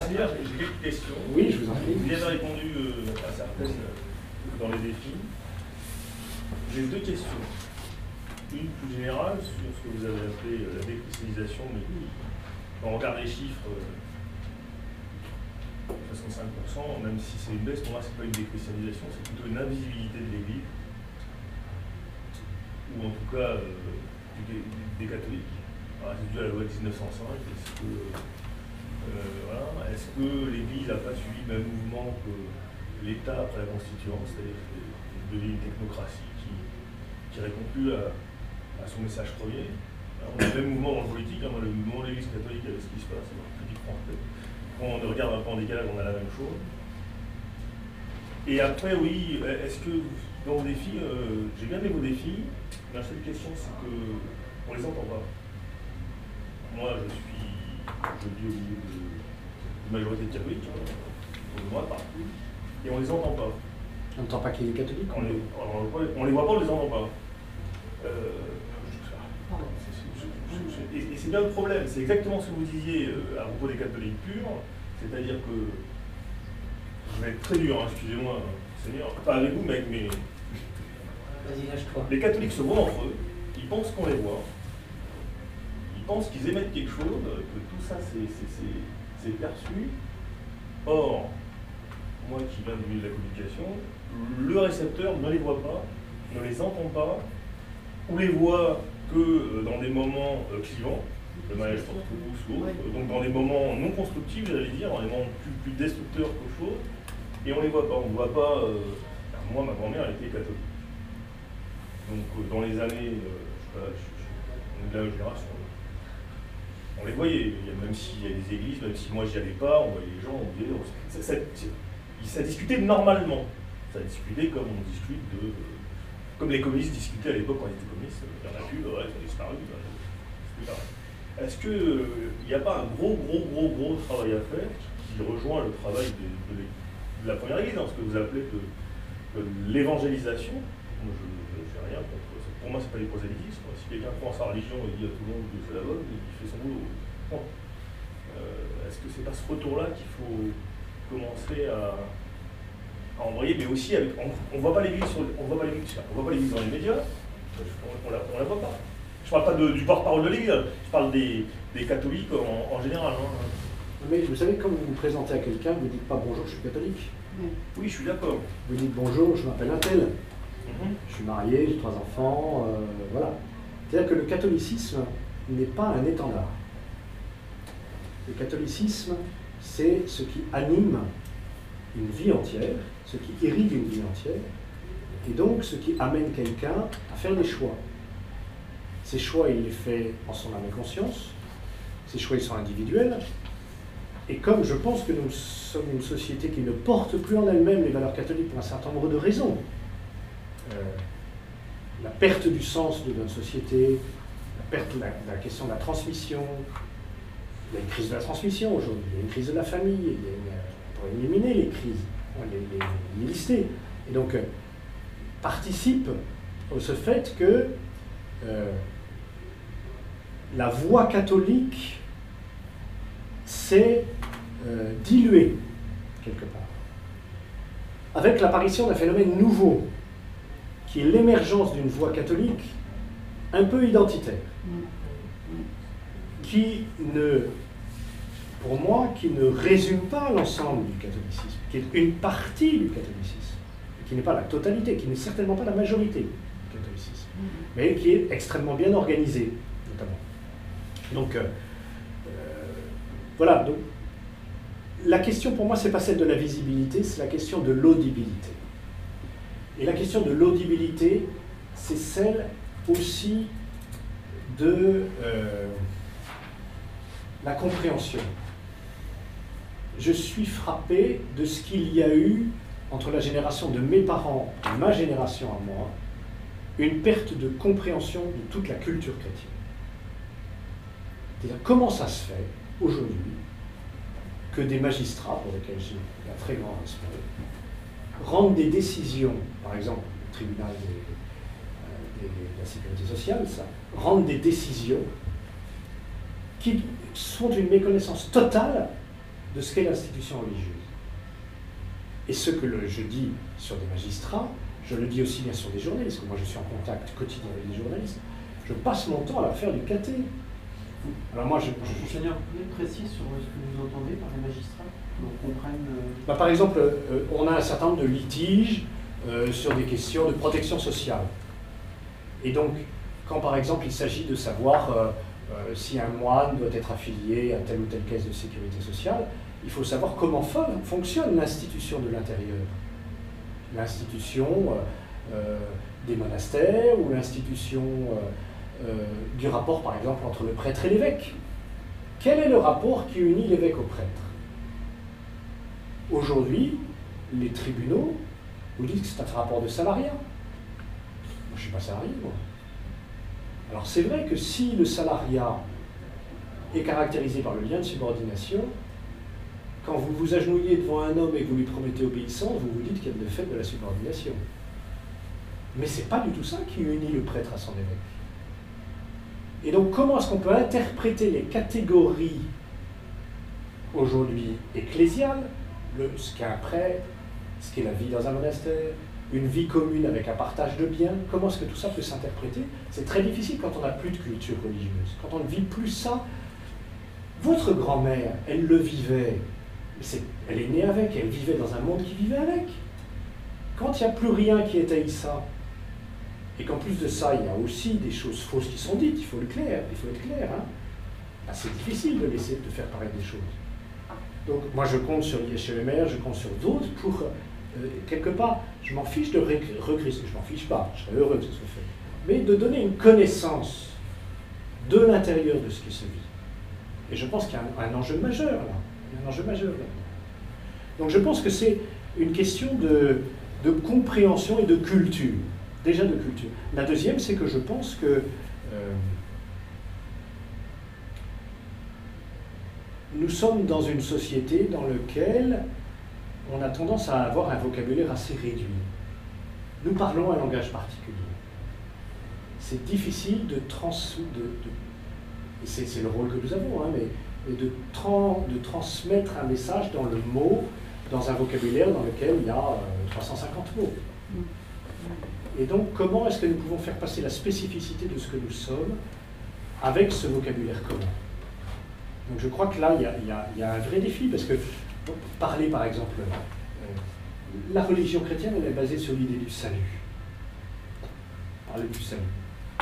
Seigneur, j'ai quelques questions. Oui, je vous en prie. Vous y avez répondu à certaines dans les défis. J'ai deux questions. Une plus générale sur ce que vous avez appelé la décristallisation, mais quand on regarde les chiffres, 65%, même si c'est une baisse, pour moi, c'est pas une décristallisation, c'est plutôt une invisibilité de l'Église, ou en tout cas des catholiques. C'est dû à la loi de 1905. Est-ce que l'Église n'a pas suivi le même mouvement que l'État après la Constituante, c'est-à-dire devenu une technocratie qui répond plus à son message premier? Alors, on a le même mouvement dans le politique, le mouvement de l'Église catholique avec ce qui se passe dans la politique française. Quand on regarde un peu en décalage, on a la même chose. Et après, oui, est-ce que dans vos défis, j'ai bien aimé vos défis, la seule question c'est qu'on les entend pas. Moi, je vis au milieu de majorité de catholiques, autour de moi, partout, et on les entend pas. On n'entend pas qu'il est catholique? On les voit pas, on les entend pas. Et c'est bien le problème, c'est exactement ce que vous disiez à propos des catholiques purs, c'est-à-dire que, je vais être très dur, hein, excusez-moi, Seigneur, pas avec vous, mais avec mes... Vas-y, lâche-toi. Les catholiques se voient entre eux, ils pensent qu'on les voit, ils pensent qu'ils émettent quelque chose, que tout ça c'est perçu. Or, moi qui viens du milieu de la communication, le récepteur ne les voit pas, ne les entend pas, ou les voit que dans des moments clivants, le mariage pour tous, l'autre, donc dans des moments non constructifs, j'allais dire, dans des moments plus destructeurs qu'autre chose, et on les voit pas. On ne voit pas. Moi, ma grand-mère, elle était catholique. Donc dans les années, je sais pas, on est de la génération, on les voyait, même s'il y a des églises, même si moi j'y allais pas, on voyait les gens, on disait, ça discutait normalement, ça discutait comme on discute comme les communistes discutaient à l'époque quand ils étaient communistes, il y en a plus, ouais, ils ont disparu, c'était pareil. Est-ce qu'il n'y a pas un gros travail à faire qui rejoint le travail de la première église, ce que vous appelez de l'évangélisation? Moi, je ne fais rien contre ça. Pour moi, ce n'est pas les prosélytismes. Si quelqu'un prend sa religion et dit à tout le monde que c'est la bonne, il fait son boulot. Bon. Est-ce que c'est pas ce retour-là qu'il faut commencer à envoyer, mais aussi avec. On ne voit pas l'église dans les médias, on la voit pas. Je ne parle pas du porte-parole de l'église, je parle des catholiques en général. Hein. Mais vous savez, quand vous vous présentez à quelqu'un, vous ne dites pas bonjour, je suis catholique. Oui, je suis d'accord. Vous dites bonjour, je m'appelle un tel. Je suis marié, j'ai 3 enfants, voilà. C'est-à-dire que le catholicisme n'est pas un étendard. Le catholicisme, c'est ce qui anime une vie entière, ce qui irrigue une vie entière, et donc ce qui amène quelqu'un à faire des choix. Ces choix, il les fait en son âme et conscience, ces choix, ils sont individuels, et comme je pense que nous sommes une société qui ne porte plus en elle-même les valeurs catholiques pour un certain nombre de raisons, la perte du sens de notre société, la question de la transmission, il y a une crise de la transmission aujourd'hui, il y a une crise de la famille, on pourrait éliminer les crises, les lister, et donc participe au ce fait que la voix catholique s'est diluée quelque part, avec l'apparition d'un phénomène nouveau, qui est l'émergence d'une voix catholique un peu identitaire, qui pour moi, qui ne résume pas l'ensemble du catholicisme, qui est une partie du catholicisme, qui n'est pas la totalité, qui n'est certainement pas la majorité du catholicisme, mais qui est extrêmement bien organisée, notamment. Donc, voilà. Donc, la question pour moi, c'est pas celle de la visibilité, c'est la question de l'audibilité. Et la question de l'audibilité, c'est celle aussi de la compréhension. Je suis frappé de ce qu'il y a eu entre la génération de mes parents et ma génération à moi, une perte de compréhension de toute la culture chrétienne. C'est-à-dire, comment ça se fait aujourd'hui que des magistrats, pour lesquels j'ai un très grand respect, rendent des décisions, par exemple le tribunal de la sécurité sociale, rendent des décisions qui sont d'une méconnaissance totale de ce qu'est l'institution religieuse. Et ce que je dis sur des magistrats, je le dis aussi bien sur des journalistes, parce que moi je suis en contact quotidien avec des journalistes, je passe mon temps à leur faire du caté. Alors moi, Monseigneur, vous pouvez être précis sur ce que vous entendez par les magistrats, qu'on comprenne... Bah, par exemple, on a un certain nombre de litiges sur des questions de protection sociale. Et donc, quand par exemple il s'agit de savoir si un moine doit être affilié à telle ou telle caisse de sécurité sociale, il faut savoir comment fonctionne l'institution de l'intérieur. L'institution des monastères ou l'institution du rapport, par exemple, entre le prêtre et l'évêque. Quel est le rapport qui unit l'évêque au prêtre? Aujourd'hui, les tribunaux vous disent que c'est un rapport de salariat. Moi, je ne suis pas salarié, moi. Alors, c'est vrai que si le salariat est caractérisé par le lien de subordination, quand vous vous agenouillez devant un homme et que vous lui promettez obéissance, vous vous dites qu'il y a le fait de la subordination. Mais ce n'est pas du tout ça qui unit le prêtre à son évêque. Et donc, comment est-ce qu'on peut interpréter les catégories aujourd'hui ecclésiales, ce qu'est un prêtre, ce qu'est la vie dans un monastère, une vie commune avec un partage de biens, comment est-ce que tout ça peut s'interpréter? C'est très difficile quand on n'a plus de culture religieuse, quand on ne vit plus ça. Votre grand-mère, elle le vivait, elle est née avec, elle vivait dans un monde qui vivait avec. Quand il n'y a plus rien qui étaye ça, et qu'en plus de ça, il y a aussi des choses fausses qui sont dites, il faut être clair, hein. Ah, c'est difficile de faire paraître des choses. Donc moi je compte sur l'IHLMR, je compte sur d'autres pour, quelque part, je m'en fiche de recrisser, je m'en fiche pas, je serais heureux que ce soit fait, mais de donner une connaissance de l'intérieur de ce qui se vit. Et je pense qu'il y a un enjeu majeur là, il y a un enjeu majeur là. Donc je pense que c'est une question de compréhension et de culture. Déjà de culture. La deuxième, c'est que je pense que nous sommes dans une société dans laquelle on a tendance à avoir un vocabulaire assez réduit. Nous parlons un langage particulier. C'est difficile de et c'est le rôle que nous avons, hein, mais de transmettre un message dans le mot, dans un vocabulaire dans lequel il y a 350 mots. Et donc, comment est-ce que nous pouvons faire passer la spécificité de ce que nous sommes avec ce vocabulaire commun? Donc je crois que là, il y a un vrai défi, parce que parler, par exemple, la religion chrétienne, elle est basée sur l'idée du salut. Parler du salut.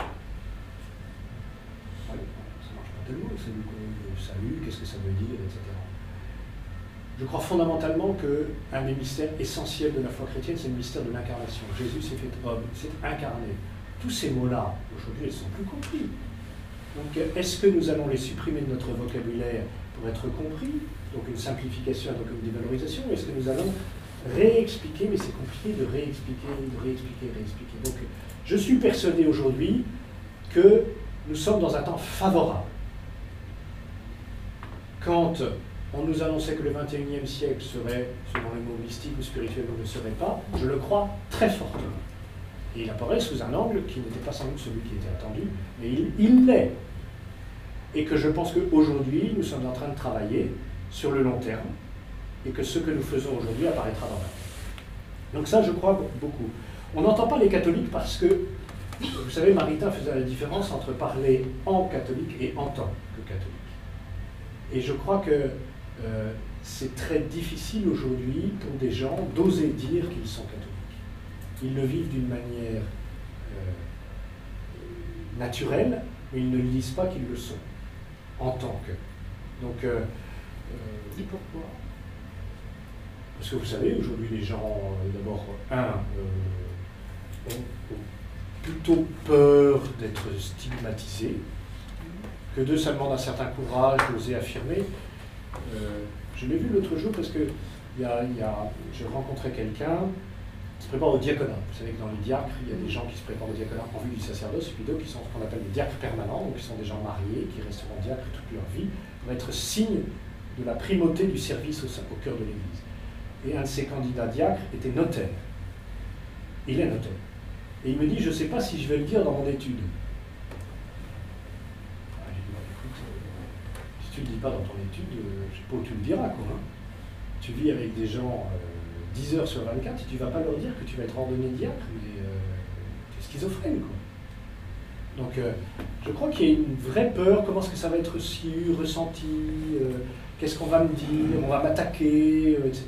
Ça ne marche pas tellement, le salut, qu'est-ce que ça veut dire, etc. Je crois fondamentalement qu'un des mystères essentiels de la foi chrétienne, c'est le mystère de l'incarnation. Jésus s'est fait homme, s'est incarné. Tous ces mots-là, aujourd'hui, ils ne sont plus compris. Donc, est-ce que nous allons les supprimer de notre vocabulaire pour être compris? Donc, une simplification, donc une dévalorisation. Est-ce que nous allons réexpliquer? Mais c'est compliqué de réexpliquer. Donc, je suis persuadé aujourd'hui que nous sommes dans un temps favorable. Quand on nous annonçait que le XXIe siècle serait, selon les mots mystiques ou spirituels, on ne serait pas, je le crois très fortement. Et il apparaît sous un angle qui n'était pas sans doute celui qui était attendu, mais il l'est. Et que je pense qu'aujourd'hui, nous sommes en train de travailler sur le long terme, et que ce que nous faisons aujourd'hui apparaîtra dans l'avenir. Donc ça, je crois beaucoup. On n'entend pas les catholiques parce que, vous savez, Maritain faisait la différence entre parler en catholique et en tant que catholique. Et je crois que c'est très difficile aujourd'hui pour des gens d'oser dire qu'ils sont catholiques. Ils le vivent d'une manière naturelle, mais ils ne le disent pas qu'ils le sont, en tant que. Donc, et pourquoi? Parce que vous savez, aujourd'hui, les gens, d'abord, ont plutôt peur d'être stigmatisés, que deux, ça demande un certain courage d'oser affirmer. Je l'ai vu l'autre jour parce que je rencontrais quelqu'un qui se prépare au diaconat. Vous savez que dans les diacres, il y a des gens qui se préparent au diaconat en vue du sacerdoce, et puis d'autres qui sont ce qu'on appelle des diacres permanents, donc qui sont des gens mariés, qui resteront diacres toute leur vie, pour être signe de la primauté du service au cœur de l'Église. Et un de ces candidats diacres était notaire. Il est notaire. Et il me dit, je ne sais pas si je vais le dire dans mon étude. J'ai dit, écoute, si tu tu ne le dis pas dans ton étude, je ne sais pas où tu le diras, quoi. Hein. Tu vis avec des gens 10 heures sur 24, tu ne vas pas leur dire que tu vas être ordonné diacre, mais tu es schizophrène, quoi. Donc, je crois qu'il y a une vraie peur, comment est-ce que ça va être reçu, ressenti, qu'est-ce qu'on va me dire, on va m'attaquer, etc.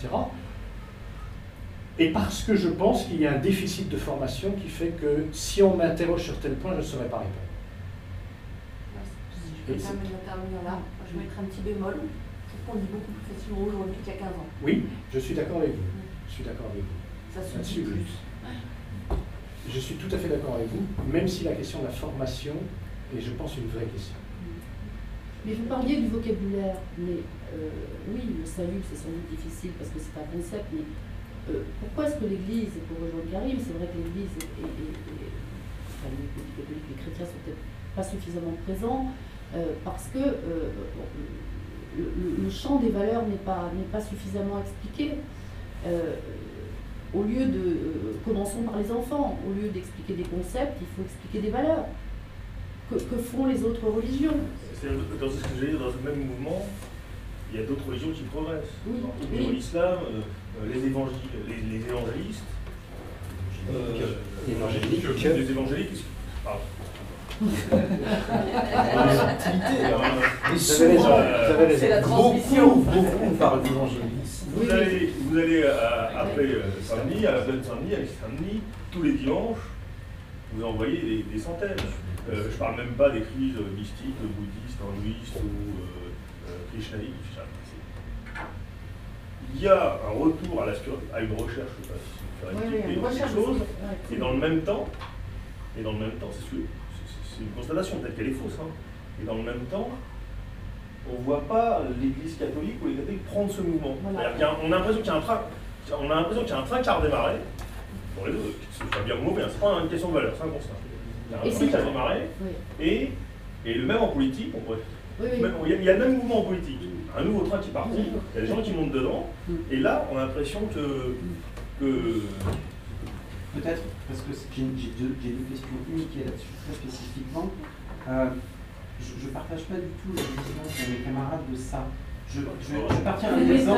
Et parce que je pense qu'il y a un déficit de formation qui fait que si on m'interroge sur tel point, je ne saurais pas répondre. Je vais quand même intervenir là. Je vais mettre un petit bémol. Je trouve qu'on dit beaucoup plus facilement aujourd'hui qu'il y a 15 ans. Oui, je suis d'accord avec vous. Je suis d'accord avec vous. Ça se Là-dessus, dit oui. plus. Je suis tout à fait d'accord avec vous, même si la question de la formation est, je pense, une vraie question. Mais vous parliez du vocabulaire, mais oui, le salut, c'est sans doute difficile parce que c'est un concept, mais pourquoi est-ce que l'Église, et pour rejoindre Karim, c'est vrai que l'Église enfin, les catholiques, les chrétiens sont peut-être pas suffisamment présents, parce que le champ des valeurs n'est pas suffisamment expliqué. Au lieu de, commençons par les enfants, au lieu d'expliquer des concepts, il faut expliquer des valeurs. Que font les autres religions? Dans ce que j'ai dit, dans ce même mouvement, il y a d'autres religions qui progressent. Oui, Dans l'islam, les évangélistes, les évangéliques, pardon. C'est la transmission. Beaucoup parlent d'évangélisme. Vous allez après Saint-Denis, à la plaine Saint-Denis, à Saint-Denis, tous les dimanches, vous envoyez des centaines. Je ne parle même pas des crises mystiques, bouddhistes, hindouistes ou krishnaïques. Il y a un retour à une recherche, je ne sais pas si quelque chose, et dans le même temps, c'est une constatation, peut-être qu'elle est fausse, hein, et dans le même temps, on ne voit pas l'Église catholique ou les catholiques prendre ce mouvement. Voilà. On a l'impression qu'il y a un train qui a redémarré. Bon, les deux, c'est pas bien ou mauvais, c'est pas une question de valeur, c'est un constat. Il y a un train qui a redémarré, et le même en politique, on pourrait. Il y a le même mouvement en politique, un nouveau train qui est parti, il y a des gens qui montent dedans, et là, on a l'impression que peut-être, parce que j'ai deux questions uniques là-dessus, très spécifiquement. Je ne partage pas du tout la vision de mes camarades de ça. Je vais partir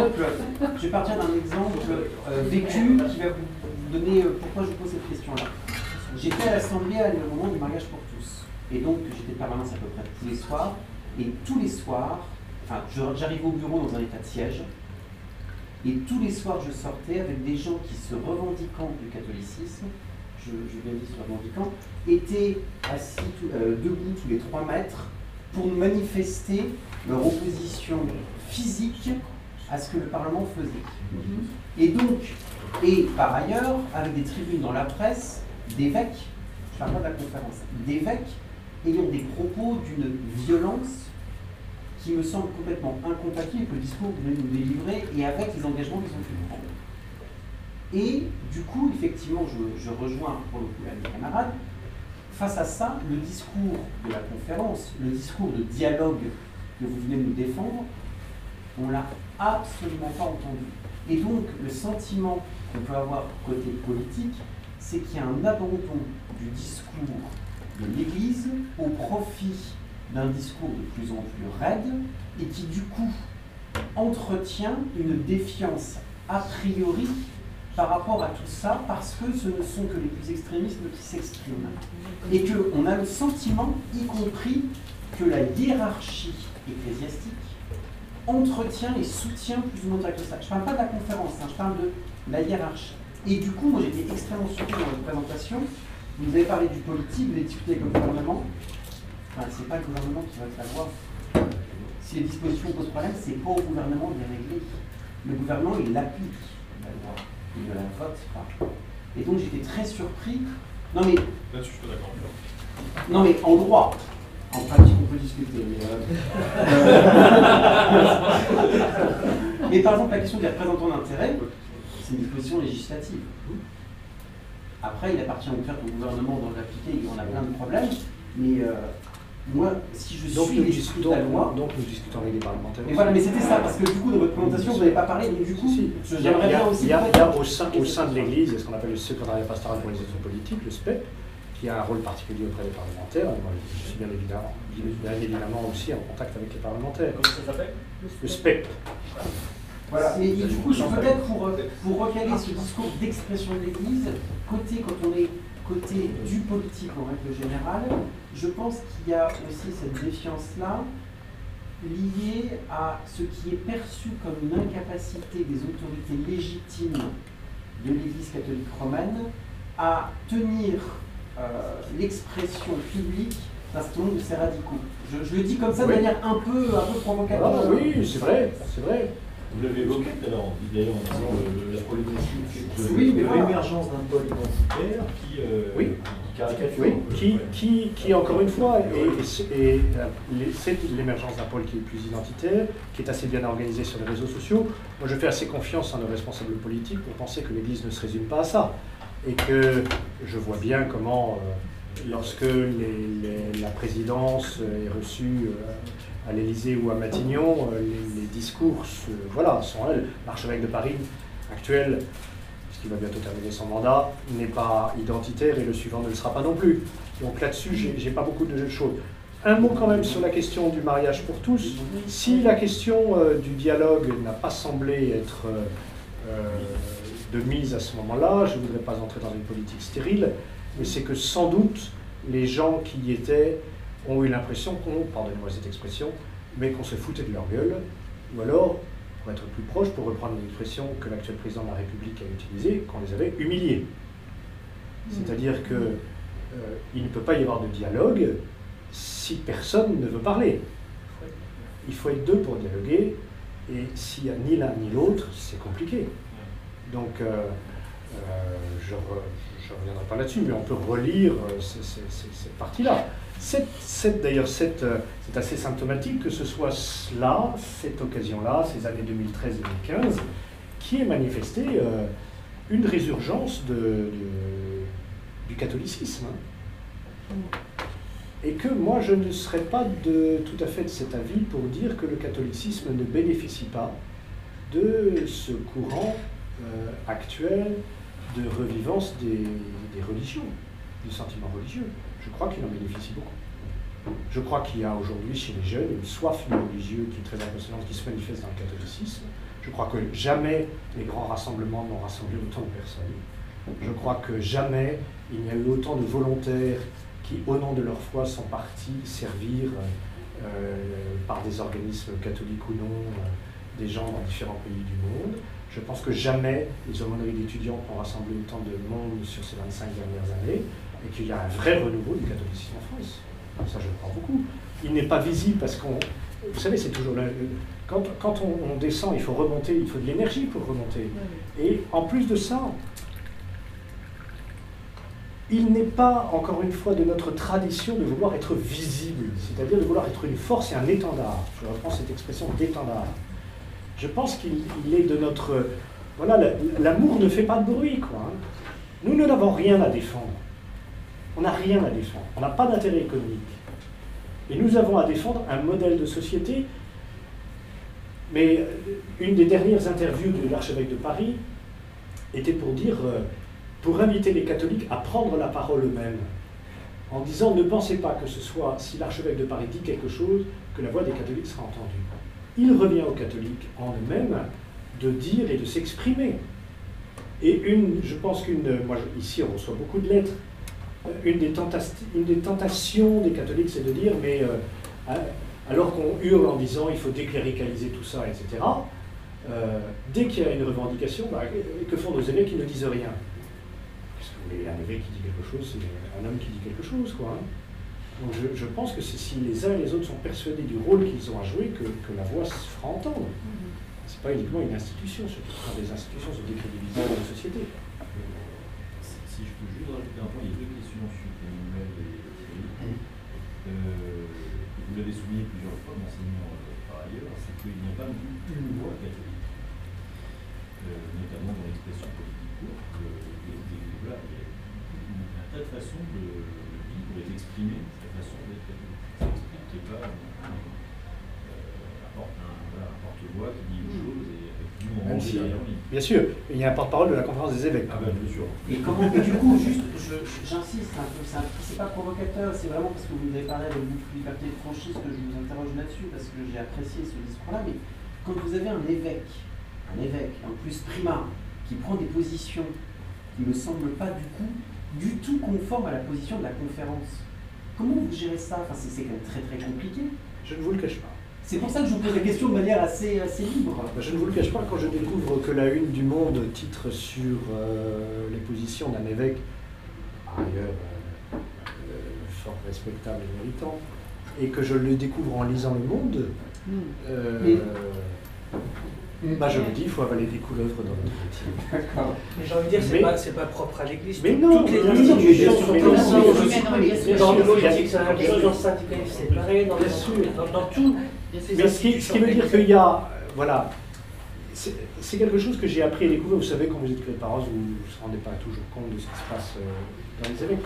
d'un exemple vécu qui va vous donner pourquoi je pose cette question-là. J'étais à l'Assemblée à le moment du mariage pour tous. Et donc, j'étais de permanence à peu près tous les soirs. Et tous les soirs, enfin, j'arrivais au bureau dans un état de siège. Et tous les soirs, je sortais avec des gens qui, se revendiquant du catholicisme, je viens de dire se revendiquant, étaient assis debout tous les 3 mètres pour manifester leur opposition physique à ce que le Parlement faisait. Et donc, et par ailleurs, avec des tribunes dans la presse, d'évêques, je parle pas de la conférence, d'évêques ayant des propos d'une violence qui me semble complètement incompatible avec le discours que vous venez de nous délivrer et avec les engagements qu'ils ont pu prendre. Et du coup, effectivement, je rejoins pour le coup mes camarades. Face à ça, le discours de la conférence, le discours de dialogue que vous venez de nous défendre, on ne l'a absolument pas entendu. Et donc, le sentiment qu'on peut avoir côté politique, c'est qu'il y a un abandon du discours de l'Église au profit d'un discours de plus en plus raide et qui, du coup, entretient une défiance a priori par rapport à tout ça, parce que ce ne sont que les plus extrémistes qui s'expriment. Et qu'on a le sentiment, y compris, que la hiérarchie ecclésiastique entretient et soutient plus ou moins direct ça. Je ne parle pas de la conférence, hein, je parle de la hiérarchie. Et du coup, moi j'étais extrêmement surpris dans votre présentation. Vous avez parlé du politique, vous avez discuté avec le gouvernement. Enfin, c'est pas le gouvernement qui va le savoir. Si les dispositions posent problème, c'est pas au gouvernement de les régler. Le gouvernement, il l'applique, la loi. Il ne la vote pas. Et donc j'étais très surpris. Non mais. Là-dessus, je suis d'accord. Non mais en droit. En pratique, on peut discuter. Mais par exemple, la question des représentants d'intérêt, c'est une disposition législative. Après, il appartient au gouvernement d'en l'appliquer, on a plein de problèmes. Mais moi, si je suis l'esprit de la loi... Donc nous discutons avec les parlementaires. Mais voilà, mais c'était ça, parce que du coup, dans votre présentation, vous n'avez pas parlé, mais du coup, j'aimerais bien aussi... Il y a au sein de l'Église, ce qu'on appelle le secrétariat pastoral pour les études politiques, le SPEP, qui a un rôle particulier auprès des parlementaires. Moi, je suis bien évidemment aussi en contact avec les parlementaires. Comment ça s'appelle? Le SPEP. Voilà, et du coup, peut-être pour recaler ce discours d'expression de l'Église, quand on est côté du politique en règle générale, je pense qu'il y a aussi cette défiance-là liée à ce qui est perçu comme une incapacité des autorités légitimes de l'Église catholique romaine à tenir l'expression publique d'un certain nombre de ces radicaux. Je le dis comme ça de manière un peu provocateur. Voilà, oui, c'est vrai, c'est vrai. Vous l'avez évoqué tout à l'heure, d'ailleurs, en disant la problématique Oui, mais de voilà. l'émergence d'un pôle identitaire qui caricature. Qui, encore une fois, c'est l'émergence d'un pôle qui est plus identitaire, qui est assez bien organisé sur les réseaux sociaux. Moi, je fais assez confiance à nos responsables politiques pour penser que l'Église ne se résume pas à ça. Et que je vois bien comment, lorsque la présidence est reçue à l'Élysée ou à Matignon, les discours sont elles. L'archevêque de Paris actuel, puisqu'il va bientôt terminer son mandat, n'est pas identitaire et le suivant ne le sera pas non plus. Donc là-dessus, j'ai pas beaucoup de choses. Un mot quand même sur la question du mariage pour tous. Si la question du dialogue n'a pas semblé être de mise à ce moment-là, je ne voudrais pas entrer dans une politique stérile, mais c'est que sans doute les gens qui y étaient ont eu l'impression pardonnez-moi cette expression, mais qu'on se foutait de leur gueule, ou alors, pour être plus proche, pour reprendre une expression que l'actuel président de la République a utilisée, qu'on les avait humiliés. C'est-à-dire qu'il ne peut pas y avoir de dialogue si personne ne veut parler. Il faut être deux pour dialoguer, et s'il n'y a ni l'un ni l'autre, c'est compliqué. Donc, je ne reviendrai pas là-dessus, mais on peut relire cette partie-là. D'ailleurs, c'est assez symptomatique que ce soit là, cette occasion-là, ces années 2013-2015, qui ait manifesté une résurgence du catholicisme. Et que moi, je ne serais pas tout à fait de cet avis pour dire que le catholicisme ne bénéficie pas de ce courant actuel de revivance des religions, du sentiment religieux. Je crois qu'il en bénéficie beaucoup. Je crois qu'il y a aujourd'hui chez les jeunes une soif de religieux qui est très impressionnante, qui se manifeste dans le catholicisme. Je crois que jamais les grands rassemblements n'ont rassemblé autant de personnes. Je crois que jamais il n'y a eu autant de volontaires qui, au nom de leur foi, sont partis servir par des organismes catholiques ou non, des gens dans différents pays du monde. Je pense que jamais les aumôneries d'étudiants ont rassemblé autant de monde sur ces 25 dernières années, et qu'il y a un vrai renouveau du catholicisme en France. Ça, je crois beaucoup. Il n'est pas visible parce qu'on... Vous savez, c'est toujours... Quand on descend, il faut remonter, il faut de l'énergie pour remonter. Et en plus de ça, il n'est pas, encore une fois, de notre tradition de vouloir être visible, c'est-à-dire de vouloir être une force et un étendard. Je reprends cette expression d'étendard. Je pense qu'il est de notre... Voilà, l'amour ne fait pas de bruit, quoi. Nous n'avons rien à défendre. On n'a rien à défendre. On n'a pas d'intérêt économique. Et nous avons à défendre un modèle de société. Mais une des dernières interviews de l'archevêque de Paris était pour dire, pour inviter les catholiques à prendre la parole eux-mêmes, en disant ne pensez pas que ce soit, si l'archevêque de Paris dit quelque chose, que la voix des catholiques sera entendue. Il revient aux catholiques en eux-mêmes de dire et de s'exprimer. Et je pense moi ici on reçoit beaucoup de lettres, une des tentations des catholiques c'est de dire, mais alors qu'on hurle en disant il faut décléricaliser tout ça, etc., dès qu'il y a une revendication, que font nos évêques? Ils ne disent rien. Qu'est-ce que vous voulez, un évêque qui dit quelque chose, c'est un homme qui dit quelque chose, quoi. Donc je pense que c'est si les uns et les autres sont persuadés du rôle qu'ils ont à jouer que la voix se fera entendre. C'est pas uniquement une institution, surtout quand des institutions se décrédibilisent dans la société. Si je peux juste rajouter un point, il y a deux questions ensuite, Emmanuel et Thierry. Vous l'avez souligné plusieurs fois, monseigneur, par ailleurs, c'est qu'il n'y a pas une voix catholique, notamment dans l'expression politique courte. Voilà, il y a un tas de façons de vivre et d'exprimer sa façon d'être catholique. Ça explique qu'il n'y a pas un porte-voix qui dit une chose et avec Nous, on Même range si, derrière lui. bien sûr, il y a un porte-parole de la conférence des évêques. Ah ben, bien sûr. Et comment, et du coup, juste, j'insiste un peu, c'est pas provocateur, c'est vraiment parce que vous avez parlé avec beaucoup de liberté et de franchise que je vous interroge là-dessus, parce que j'ai apprécié ce discours-là, mais quand vous avez un évêque, en plus primar, qui prend des positions qui ne me semblent pas du tout conformes à la position de la conférence, comment vous gérez ça? Enfin, c'est quand même très très compliqué. Je ne vous le cache pas. C'est pour ça que je vous pose la question de manière assez libre. Je ne vous le cache pas, quand je découvre que la une du Monde titre sur les positions d'un évêque, par ailleurs fort respectable et méritant, et que je le découvre en lisant Le Monde, je me dis, il faut avaler des couleuvres dans notre métier. D'accord. Mais j'ai envie de dire, c'est pas propre à l'Église. Mais non, toutes les bien églises sûr, sont mais comme non, ça mais aujourd'hui. bien Dans le sûr, politique, c'est la même chose, dans le syndicalisme, c'est pareil, dans tout. Mais ce qui veut dire qu'il y a, voilà, c'est quelque chose que j'ai appris et découvert. Vous savez, quand vous êtes curé de paroisse, vous ne vous rendez pas toujours compte de ce qui se passe dans les évêques.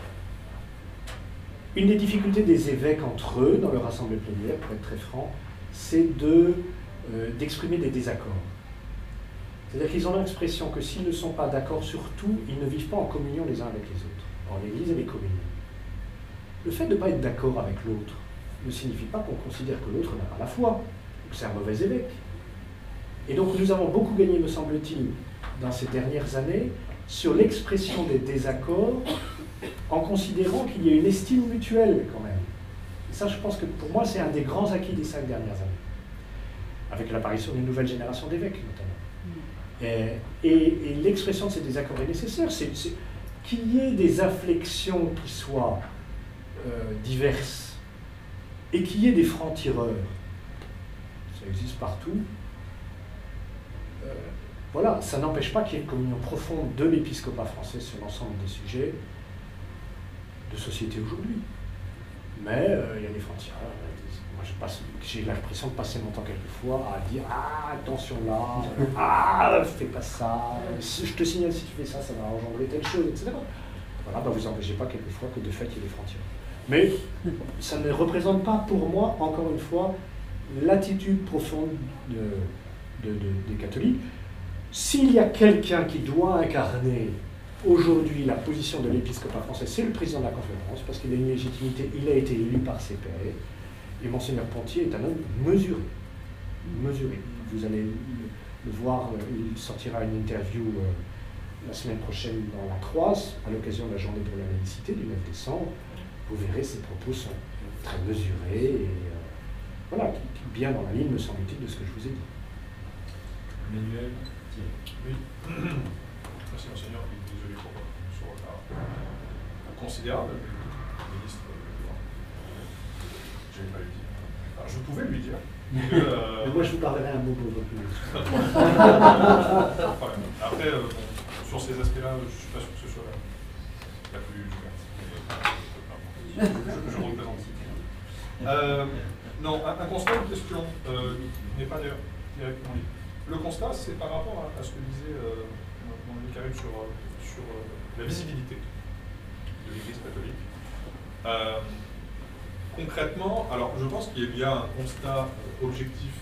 Une des difficultés des évêques entre eux, dans leur assemblée plénière, pour être très franc, c'est d'exprimer des désaccords. C'est-à-dire qu'ils ont l'expression que s'ils ne sont pas d'accord sur tout, ils ne vivent pas en communion les uns avec les autres. Or, l'Église, elle est communion. Le fait de ne pas être d'accord avec l'autre ne signifie pas qu'on considère que l'autre n'a pas la foi, que c'est un mauvais évêque. Et donc nous avons beaucoup gagné, me semble-t-il, dans ces dernières années, sur l'expression des désaccords, en considérant qu'il y a une estime mutuelle quand même. Et ça, je pense que pour moi, c'est un des grands acquis des 5 dernières années, avec l'apparition d'une nouvelle génération d'évêques notamment. Et l'expression de ces désaccords est nécessaire. Qu'il y ait des inflexions qui soient diverses, et qu'il y ait des francs-tireurs, ça existe partout. Voilà, ça n'empêche pas qu'il y ait une communion profonde de l'épiscopat français sur l'ensemble des sujets de société aujourd'hui. Mais il y a des francs-tireurs. Moi, j'ai l'impression de passer mon temps quelquefois à dire « Ah, attention là, ah, fais pas ça, je te signale si tu fais ça, ça va engendrer telle chose, etc. » Voilà, vous n'empêchez pas quelquefois que de fait il y ait des francs-tireurs. Mais ça ne représente pas pour moi, encore une fois, l'attitude profonde des catholiques. S'il y a quelqu'un qui doit incarner aujourd'hui la position de l'épiscopat français, c'est le président de la conférence, parce qu'il a une légitimité, il a été élu par ses pairs, et Monseigneur Pontier est un homme mesuré. Mesuré. Vous allez le voir, il sortira une interview la semaine prochaine dans la Croix, à l'occasion de la journée pour la laïcité du 9 décembre. Vous verrez, ses propos sont très mesurés et voilà, bien dans la ligne, me semble-t-il, de ce que je vous ai dit. Emmanuel, oui. Merci, Monseigneur. Désolé pour ce retard. Considérable, le ministre. Je n'ai pas lui dire. Alors, je pouvais lui dire. Mais moi, je vous parlerai un mot pour votre ministre. Après, sur ces aspects-là, je ne suis pas sûr que ce soit la plus ouverte. Je représente. Non, un constat, une question n'est pas d'ailleurs directement lié. Le constat, c'est par rapport à ce que disait mon ami Karim sur la visibilité de l'Église catholique. Concrètement, alors je pense qu'il y a un constat objectif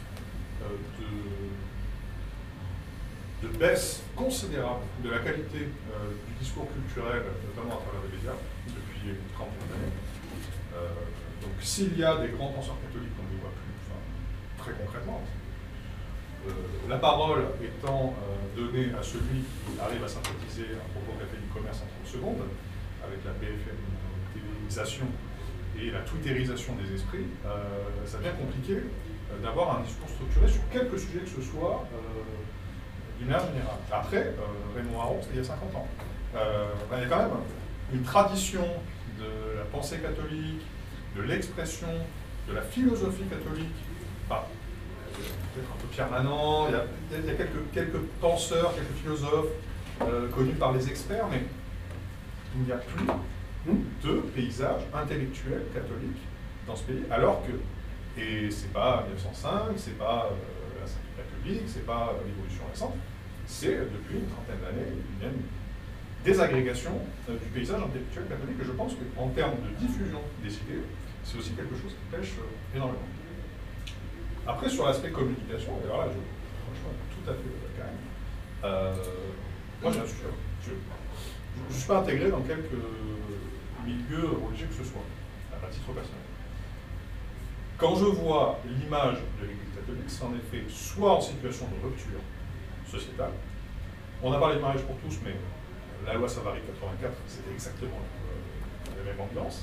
de baisse considérable de la qualité du discours culturel, notamment à travers les médias, depuis une trentaine d'années. Donc s'il y a des grands penseurs catholiques, on ne les voit plus, enfin, très concrètement. La parole étant donnée à celui qui arrive à synthétiser un propos café du commerce en 30 secondes, avec la BFM-téléisation et la twitterisation des esprits, ça devient compliqué d'avoir un discours structuré sur quelque sujet que ce soit d'une manière générale. Après, Raymond Aron, c'était il y a 50 ans. Il y a quand même une tradition de la pensée catholique, de l'expression, de la philosophie catholique, peut-être un peu Pierre Manant, il y a quelques penseurs, quelques philosophes connus par les experts, mais il n'y a plus de paysage intellectuel catholique dans ce pays, alors que, et c'est pas 1905, c'est pas la Cinquième République, c'est pas l'évolution récente, c'est depuis une trentaine d'années une désagrégation du paysage intellectuel catholique, et je pense qu'en termes de diffusion des idées, c'est aussi quelque chose qui pêche énormément. Après, sur l'aspect communication, et alors là, franchement, tout à fait Karim. Moi, je ne suis pas intégré dans quelque milieu religieux que ce soit, à titre personnel. Quand je vois l'image de l'Église catholique, c'est en effet soit en situation de rupture sociétale. On a parlé de mariage pour tous, mais la loi Savary 84, c'était exactement la même ambiance.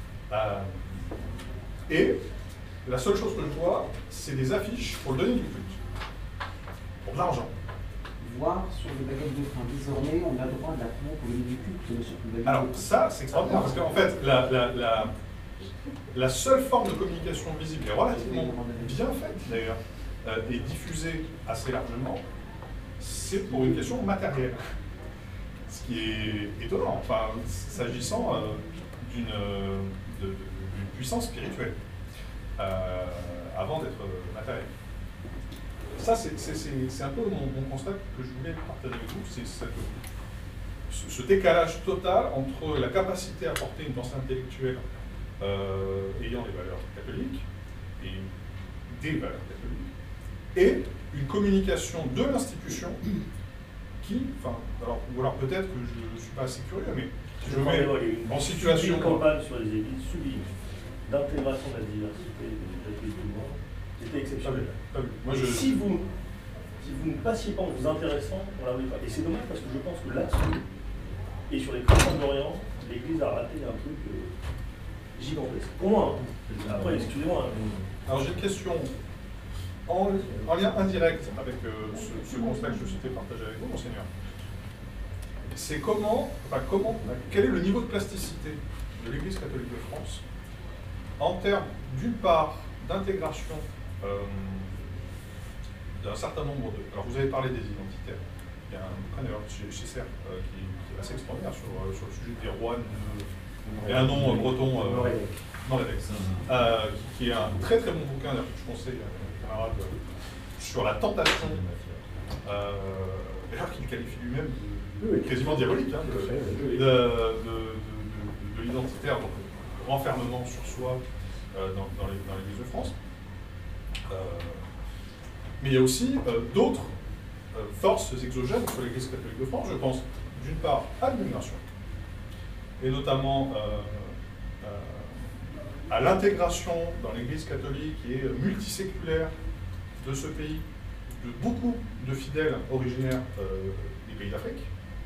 Et la seule chose que je vois, c'est des affiches pour donner du culte, pour de l'argent. Voir sur les baguettes de pain. Désormais, on a le droit d'attendre pour donner du culte sur une baguette. Alors ça, c'est extraordinaire, parce qu'en fait, la seule forme de communication visible et relativement bien faite, d'ailleurs, et diffusée assez largement, c'est pour une question matérielle. Ce qui est étonnant, enfin, s'agissant d'une puissance spirituelle, avant d'être matérielle. Ça, c'est un peu mon constat que je voulais partager avec vous, c'est ce décalage total entre la capacité à porter une pensée intellectuelle ayant des valeurs catholiques, et des valeurs catholiques, et une communication de l'institution qui, ou alors peut-être que je ne suis pas assez curieux, mais je mets en situation... Une campagne sur les églises sublime d'intégration de la diversité des églises du monde, c'était exceptionnel. Si vous ne passiez pas en vous intéressant, on ne l'avait pas. Et c'est dommage parce que je pense que là-dessus, et sur les chrétiens d'Orient, l'Église a raté un truc gigantesque. Pour moi, après, excusez-moi. Alors j'ai une question en lien indirect avec ce constat que je souhaitais partager avec vous, monseigneur. C'est quel est le niveau de plasticité de l'Église catholique de France en termes, d'une part, d'intégration d'un certain nombre de... Alors vous avez parlé des identitaires. Il y a un bouquin chez Serre qui est assez extraordinaire sur le sujet des rois et un nom breton, qui est un très très bon bouquin que je conseille à mes camarades sur la tentation, d'ailleurs qu'il qualifie lui-même de quasiment diabolique, hein, de l'identitaire, donc le renfermement sur soi dans l'Église de France. Mais il y a aussi d'autres forces exogènes sur l'Église catholique de France. Je pense d'une part à l'immigration, et notamment à l'intégration dans l'Église catholique qui est multiséculaire de ce pays, de beaucoup de fidèles originaires des pays d'Afrique.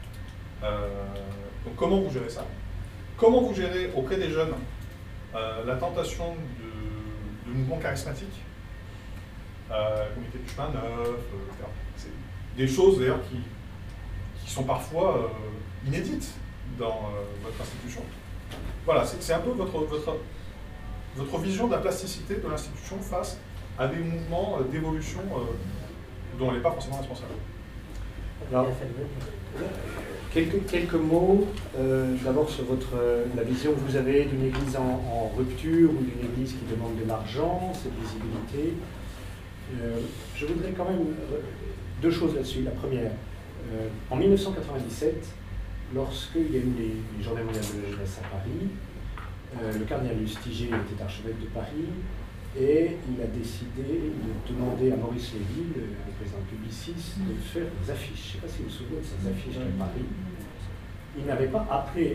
Donc comment vous gérez ça? Comment vous gérez auprès des jeunes la tentation de mouvements charismatiques, comité de chemin neuf, etc. C'est des choses d'ailleurs qui sont parfois inédites dans votre institution. Voilà, c'est un peu votre vision de la plasticité de l'institution face à des mouvements d'évolution dont elle n'est pas forcément responsable. Alors, quelques mots d'abord sur la vision que vous avez d'une église en rupture ou d'une église qui demande de l'argent, cette visibilité. Je voudrais quand même deux choses là-dessus. La première, en 1997, lorsqu'il y a eu les Journées mondiales de la jeunesse à Paris, le cardinal Lustiger était archevêque de Paris et il a décidé de demander à Maurice Lévy, le président de Publicis, de faire des affiches. Je ne sais pas si vous vous souvenez de ces affiches de Paris. Il n'avait pas appelé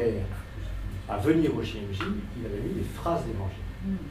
à venir au JMJ, il avait mis des phrases d'évangile.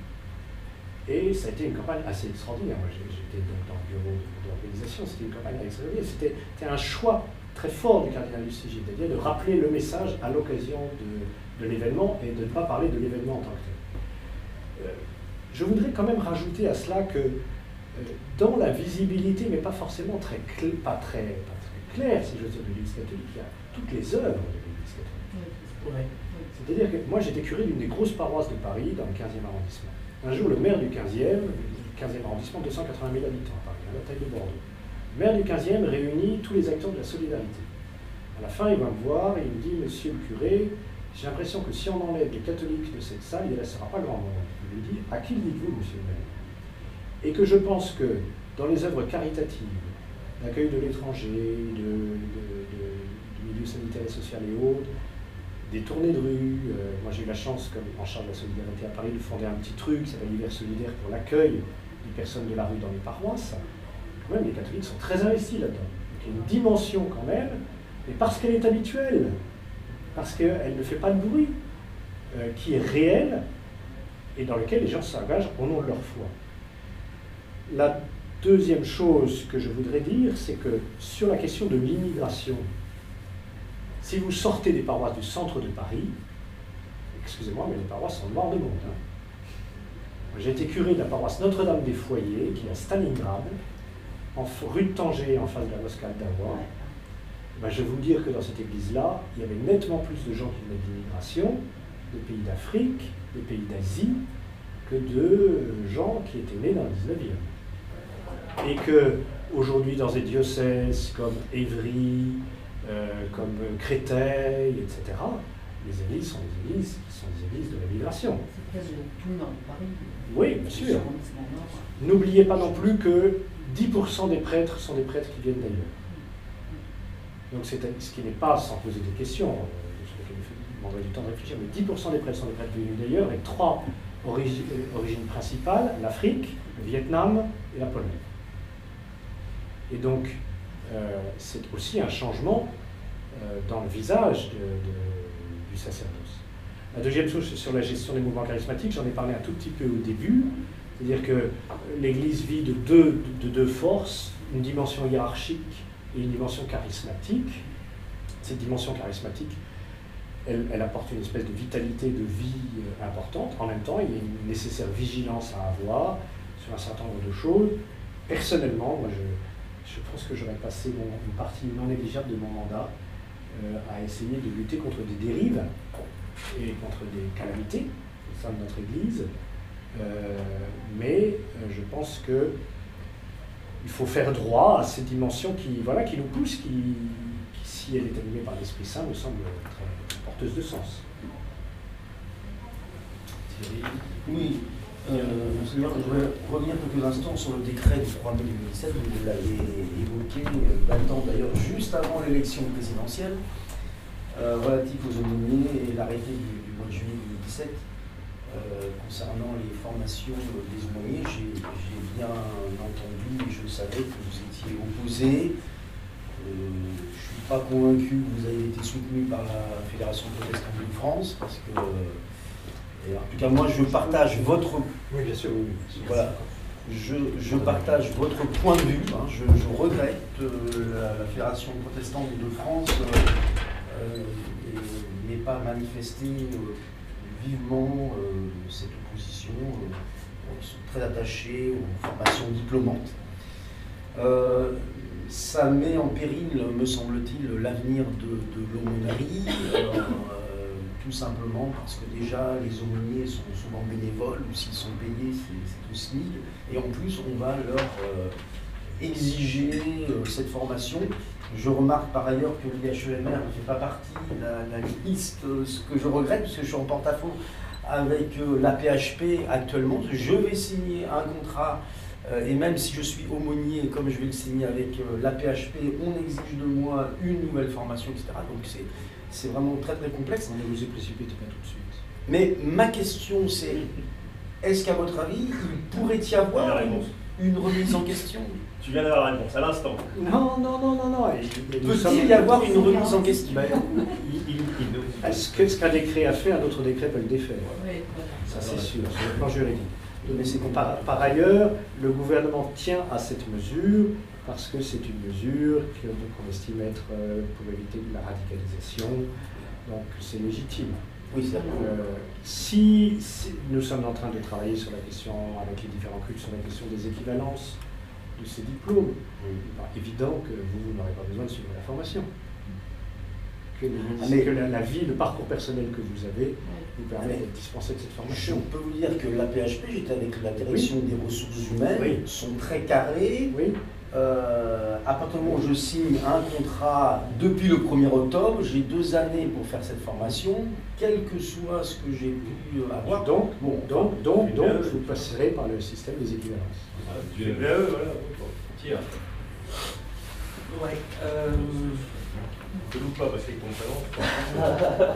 Et ça a été une campagne assez extraordinaire. Moi, j'étais dans le bureau d'organisation, c'était une campagne extraordinaire. C'était un choix très fort du cardinal Lustiger, c'est-à-dire de rappeler le message à l'occasion de l'événement et de ne pas parler de l'événement en tant que tel. Je voudrais quand même rajouter à cela que dans la visibilité, mais pas forcément pas très claire, si je veux dire, de l'Église catholique, il y a toutes les œuvres de l'Église catholique. C'est-à-dire que moi j'étais curé d'une des grosses paroisses de Paris, dans le 15e arrondissement. Un jour, le maire du 15e arrondissement, 280 000 habitants à Paris, à la taille de Bordeaux. Le maire du 15e réunit tous les acteurs de la solidarité. À la fin, il va me voir et il me dit, monsieur le curé, j'ai l'impression que si on enlève les catholiques de cette salle, il ne restera pas grand monde. Je lui dis, à qui le dites-vous, monsieur le maire? Et que je pense que dans les œuvres caritatives, l'accueil de l'étranger, du milieu sanitaire et social et autres, des tournées de rue, moi j'ai eu la chance, comme en charge de la solidarité à Paris, de fonder un petit truc qui s'appelle l'hiver solidaire pour l'accueil des personnes de la rue dans les paroisses. quand même, les catholiques sont très investis là-dedans. Donc il y a une dimension quand même, et parce qu'elle est habituelle, parce qu'elle ne fait pas de bruit, qui est réelle, et dans lequel les gens s'engagent au nom de leur foi. La deuxième chose que je voudrais dire, c'est que sur la question de l'immigration, si vous sortez des paroisses du centre de Paris, excusez-moi, mais les paroisses sont mortes de monde. J'ai été curé de la paroisse Notre-Dame des Foyers, qui est à Stalingrad, rue de Tanger, en face de la mosquée d'Awa. Je vais vous dire que dans cette église-là, il y avait nettement plus de gens qui venaient d'immigration, des pays d'Afrique, des pays d'Asie, que de gens qui étaient nés dans le 19e. Et qu'aujourd'hui, dans des diocèses comme Évry, comme Créteil, etc., les églises sont des églises de la migration. C'est presque tout le nord de Paris. Oui, bien sûr. N'oubliez pas non plus que 10% des prêtres sont des prêtres qui viennent d'ailleurs. Donc ce qui n'est pas sans poser des questions, sur lesquelles il m'envoie du temps de réfléchir, mais 10% des prêtres sont des prêtres venus d'ailleurs, avec 3 origines principales, l'Afrique, le Vietnam et la Pologne. Et donc, c'est aussi un changement dans le visage du sacerdoce. La deuxième chose, sur la gestion des mouvements charismatiques, j'en ai parlé un tout petit peu au début, c'est-à-dire que l'Église vit de deux forces, une dimension hiérarchique et une dimension charismatique. Cette dimension charismatique, elle apporte une espèce de vitalité, de vie importante. En même temps, il y a une nécessaire vigilance à avoir sur un certain nombre de choses. Personnellement, moi, je pense que j'aurais passé une partie non négligeable de mon mandat à essayer de lutter contre des dérives et contre des calamités au sein de notre Église. Mais je pense qu'il faut faire droit à cette dimension qui nous pousse, qui, si elle est animée par l'Esprit Saint, me semble très porteuse de sens. Thierry. Oui, Monseigneur, je voudrais revenir quelques instants sur le décret du 3 mai 2017, vous l'avez évoqué, datant d'ailleurs juste avant l'élection présidentielle, relatif aux aumôniers et l'arrêté du mois de juillet 2017. Concernant les formations des aumôniers, j'ai bien entendu et je savais que vous étiez opposé. Je ne suis pas convaincu que vous ayez été soutenu par la Fédération protestante de France, parce que, et en tout cas moi je partage votre... Oui, bien sûr, oui. Voilà. Je partage votre point de vue. Hein. Je regrette la Fédération protestante de France n'ait pas manifesté vivement cette opposition. Ils sont très attachés aux formations diplômantes. Ça met en péril, me semble-t-il, l'avenir de l'aumônerie, tout simplement parce que déjà les aumôniers sont souvent bénévoles, ou s'ils sont payés, c'est au SMIC, et en plus on va leur exiger cette formation. Je remarque par ailleurs que l'IHEMR ne fait pas partie de la liste, ce que je regrette, parce que je suis en porte-à-faux avec l'APHP actuellement. Je vais signer un contrat, et même si je suis aumônier, comme je vais le signer avec l'APHP, on exige de moi une nouvelle formation, etc. Donc c'est vraiment très très complexe. Ne vous y précipitez pas tout de suite. Mais ma question c'est, est-ce qu'à votre avis, il pourrait y avoir une remise en question? Tu viens d'avoir la réponse à l'instant. Non. Peut-il y avoir une remise en question? Ce qu'un décret a fait, un autre décret peut le défaire. Oui, ça c'est sûr, sur le plan juridique. Mais par ailleurs, le gouvernement tient à cette mesure parce que c'est une mesure qu'on estime être pour éviter de la radicalisation, donc c'est légitime. Oui, c'est si nous sommes en train de travailler sur la question, avec les différents cultes, sur la question des équivalences de ces diplômes, il est évident que vous n'aurez pas besoin de suivre la formation. Que la vie, le parcours personnel que vous avez vous permet d'être dispensé de cette formation. Je peux vous dire que la PHP, j'étais avec la direction des ressources humaines, sont très carrés. Oui. À partir du moment où je signe un contrat depuis le 1er octobre, j'ai 2 années pour faire cette formation, quel que soit ce que j'ai pu avoir. Donc, je vous passerai par le système des équivalences. Du LVE, voilà. Tiens. Ouais. Ne loupe pas parce qu'il tombe talent.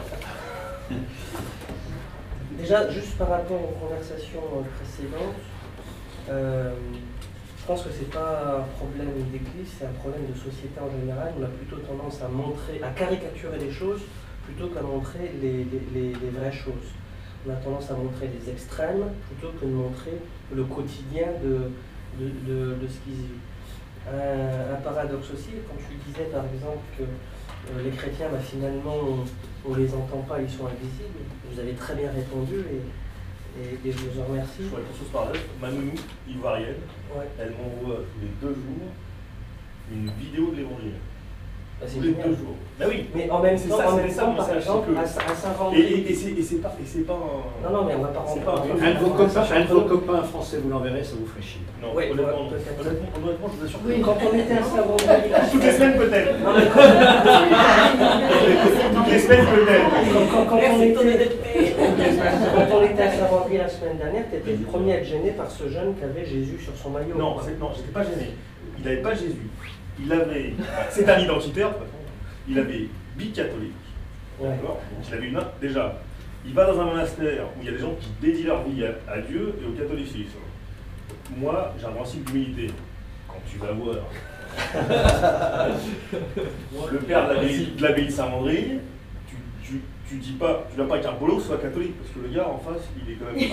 Déjà, juste par rapport aux conversations précédentes, Je pense que c'est pas un problème d'église, c'est un problème de société en général. On a plutôt tendance à montrer, à caricaturer les choses plutôt qu'à montrer les vraies choses. On a tendance à montrer les extrêmes plutôt que de montrer le quotidien de ce qu'ils vivent. Un paradoxe aussi, quand tu disais par exemple que les chrétiens, finalement, on les entend pas, ils sont invisibles, vous avez très bien répondu et je vous en remercie. Sur les ressources parallèles, ma nounou, ivoirienne, Ouais. elle m'envoie tous les 2 jours une vidéo de l'évangile. Bah, c'est Tous les génial. 2 jours. Bah oui, Mais en même c'est temps, ça, par le message, exemple, c'est que- à Saint-Vendry. Et c'est pas un. Non, mais on va pas c'est rentrer pas dans un- le- Un de vos copains français, vous l'enverrez, ça vous ferait chier. Non, Ouais, honnêtement, peut-être. honnêtement, je vous assure que Oui. Quand on était à Saint-Vendry, toutes les semaines peut-être. Non, mais Toutes les semaines peut-être. quand on Merci de ton était, adepté. quand on était à Saint-Vendry la semaine dernière, tu étais le premier à être gêné par ce jeune qui avait Jésus sur son maillot. Non, j'étais pas gêné. Il n'avait pas Jésus. Il avait. C'est un identitaire, de toute façon. Il avait bi-catholique. Ouais. D'accord. Donc il avait une. Déjà, il va dans un monastère où il y a des gens qui dédient leur vie à Dieu et au catholicisme. Moi, j'ai un principe d'humilité. Quand tu vas voir le père de l'abbaye de Saint-Mandry, tu dis pas, tu vas pas avec un polo, soit catholique, parce que le gars en face, il est quand même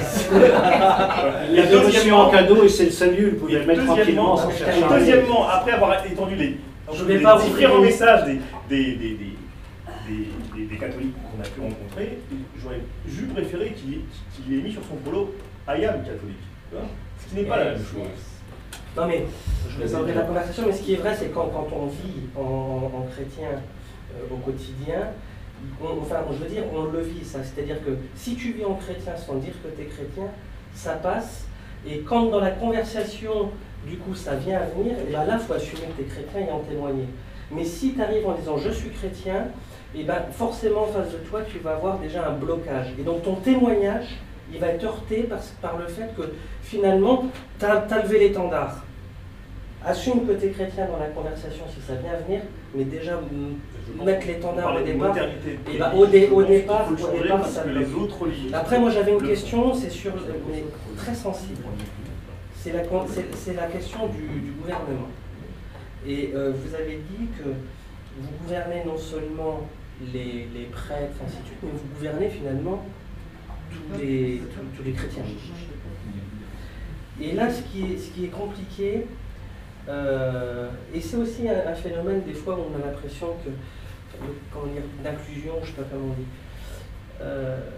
Il y a deux missions en cadeau et c'est le salut, vous pouvez le mettre tranquillement deuxièmement, sans chercher un deuxièmement, après avoir étendu les différents messages des catholiques qu'on a pu rencontrer, j'aurais juste préféré qu'il ait mis sur son polo I am catholique. Tu vois, ce qui n'est pas la même chose. Non mais, je vais sortir la conversation, mais ce qui est vrai, c'est quand on vit en chrétien au quotidien, je veux dire, on le vit ça. C'est-à-dire que si tu vis en chrétien sans dire que tu es chrétien, ça passe. Et quand dans la conversation, du coup, ça vient à venir, et là, il faut assumer que tu es chrétien et en témoigner. Mais si tu arrives en disant je suis chrétien, et forcément en face de toi, tu vas avoir déjà un blocage. Et donc ton témoignage, il va être heurté par le fait que finalement, tu as levé l'étendard. Assume que tu es chrétien dans la conversation si ça vient à venir, mais déjà mettre l'étendard au départ. Au départ, ça que les autres religions. Après, moi j'avais une question, c'est sur, mais très sensible. C'est la question du gouvernement. Et vous avez dit que vous gouvernez non seulement les prêtres, ainsi de suite, mais vous gouvernez finalement tous les chrétiens. Et là, ce qui est compliqué, et c'est aussi un phénomène des fois où on a l'impression que, comment dire, d'inclusion, je ne sais pas comment on dit.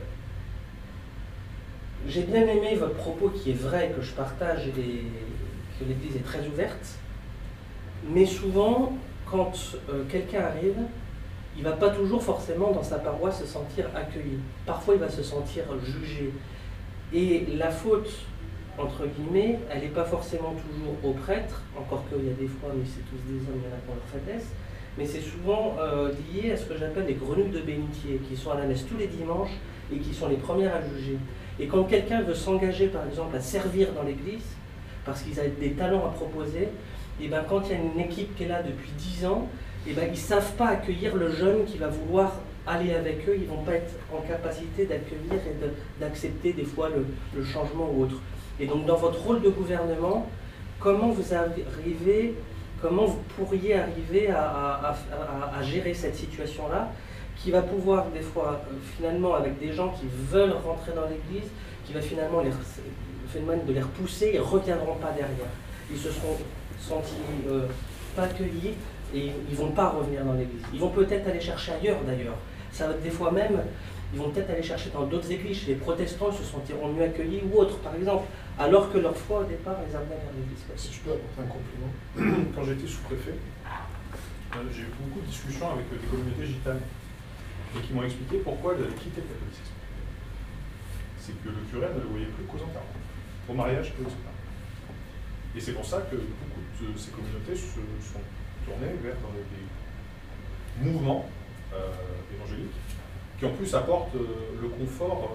J'ai bien aimé votre propos qui est vrai, que je partage, et que l'Église est très ouverte, mais souvent, quand quelqu'un arrive, il ne va pas toujours forcément dans sa paroisse se sentir accueilli. Parfois, il va se sentir jugé. Et la faute, entre guillemets, elle n'est pas forcément toujours au prêtre, encore qu'il y a des fois, mais c'est tous des hommes, il y en a qui ont leur faiblesse, mais c'est souvent lié à ce que j'appelle les grenouilles de bénitier, qui sont à la messe tous les dimanches et qui sont les premières à juger. Et quand quelqu'un veut s'engager, par exemple, à servir dans l'église, parce qu'ils ont des talents à proposer, et quand il y a une équipe qui est là depuis 10 ans, ils ne savent pas accueillir le jeune qui va vouloir aller avec eux, ils ne vont pas être en capacité d'accueillir et d'accepter des fois le changement ou autre. Et donc dans votre rôle de gouvernement, comment vous pourriez arriver à gérer cette situation-là, qui va pouvoir des fois, finalement, avec des gens qui veulent rentrer dans l'église, qui va finalement le phénomène de les repousser, ils ne reviendront pas derrière. Ils se seront sentis pas accueillis et ils ne vont pas revenir dans l'église. Ils vont peut-être aller chercher ailleurs d'ailleurs. Ça, des fois même, ils vont peut-être aller chercher dans d'autres églises. Chez les protestants, ils se sentiront mieux accueillis ou autres, par exemple, alors que leur foi au départ les amenait vers l'église. Si je peux apporter un compliment, quand j'étais sous-préfet, j'ai eu beaucoup de discussions avec des communautés gitanes et qui m'ont expliqué pourquoi elles avaient quitté le catholicisme. C'est que le curé ne le voyait plus qu'aux enterrements, au mariage et aux enterrements. Et c'est pour ça que beaucoup de ces communautés se sont tournées vers des mouvements évangéliques qui en plus apportent le confort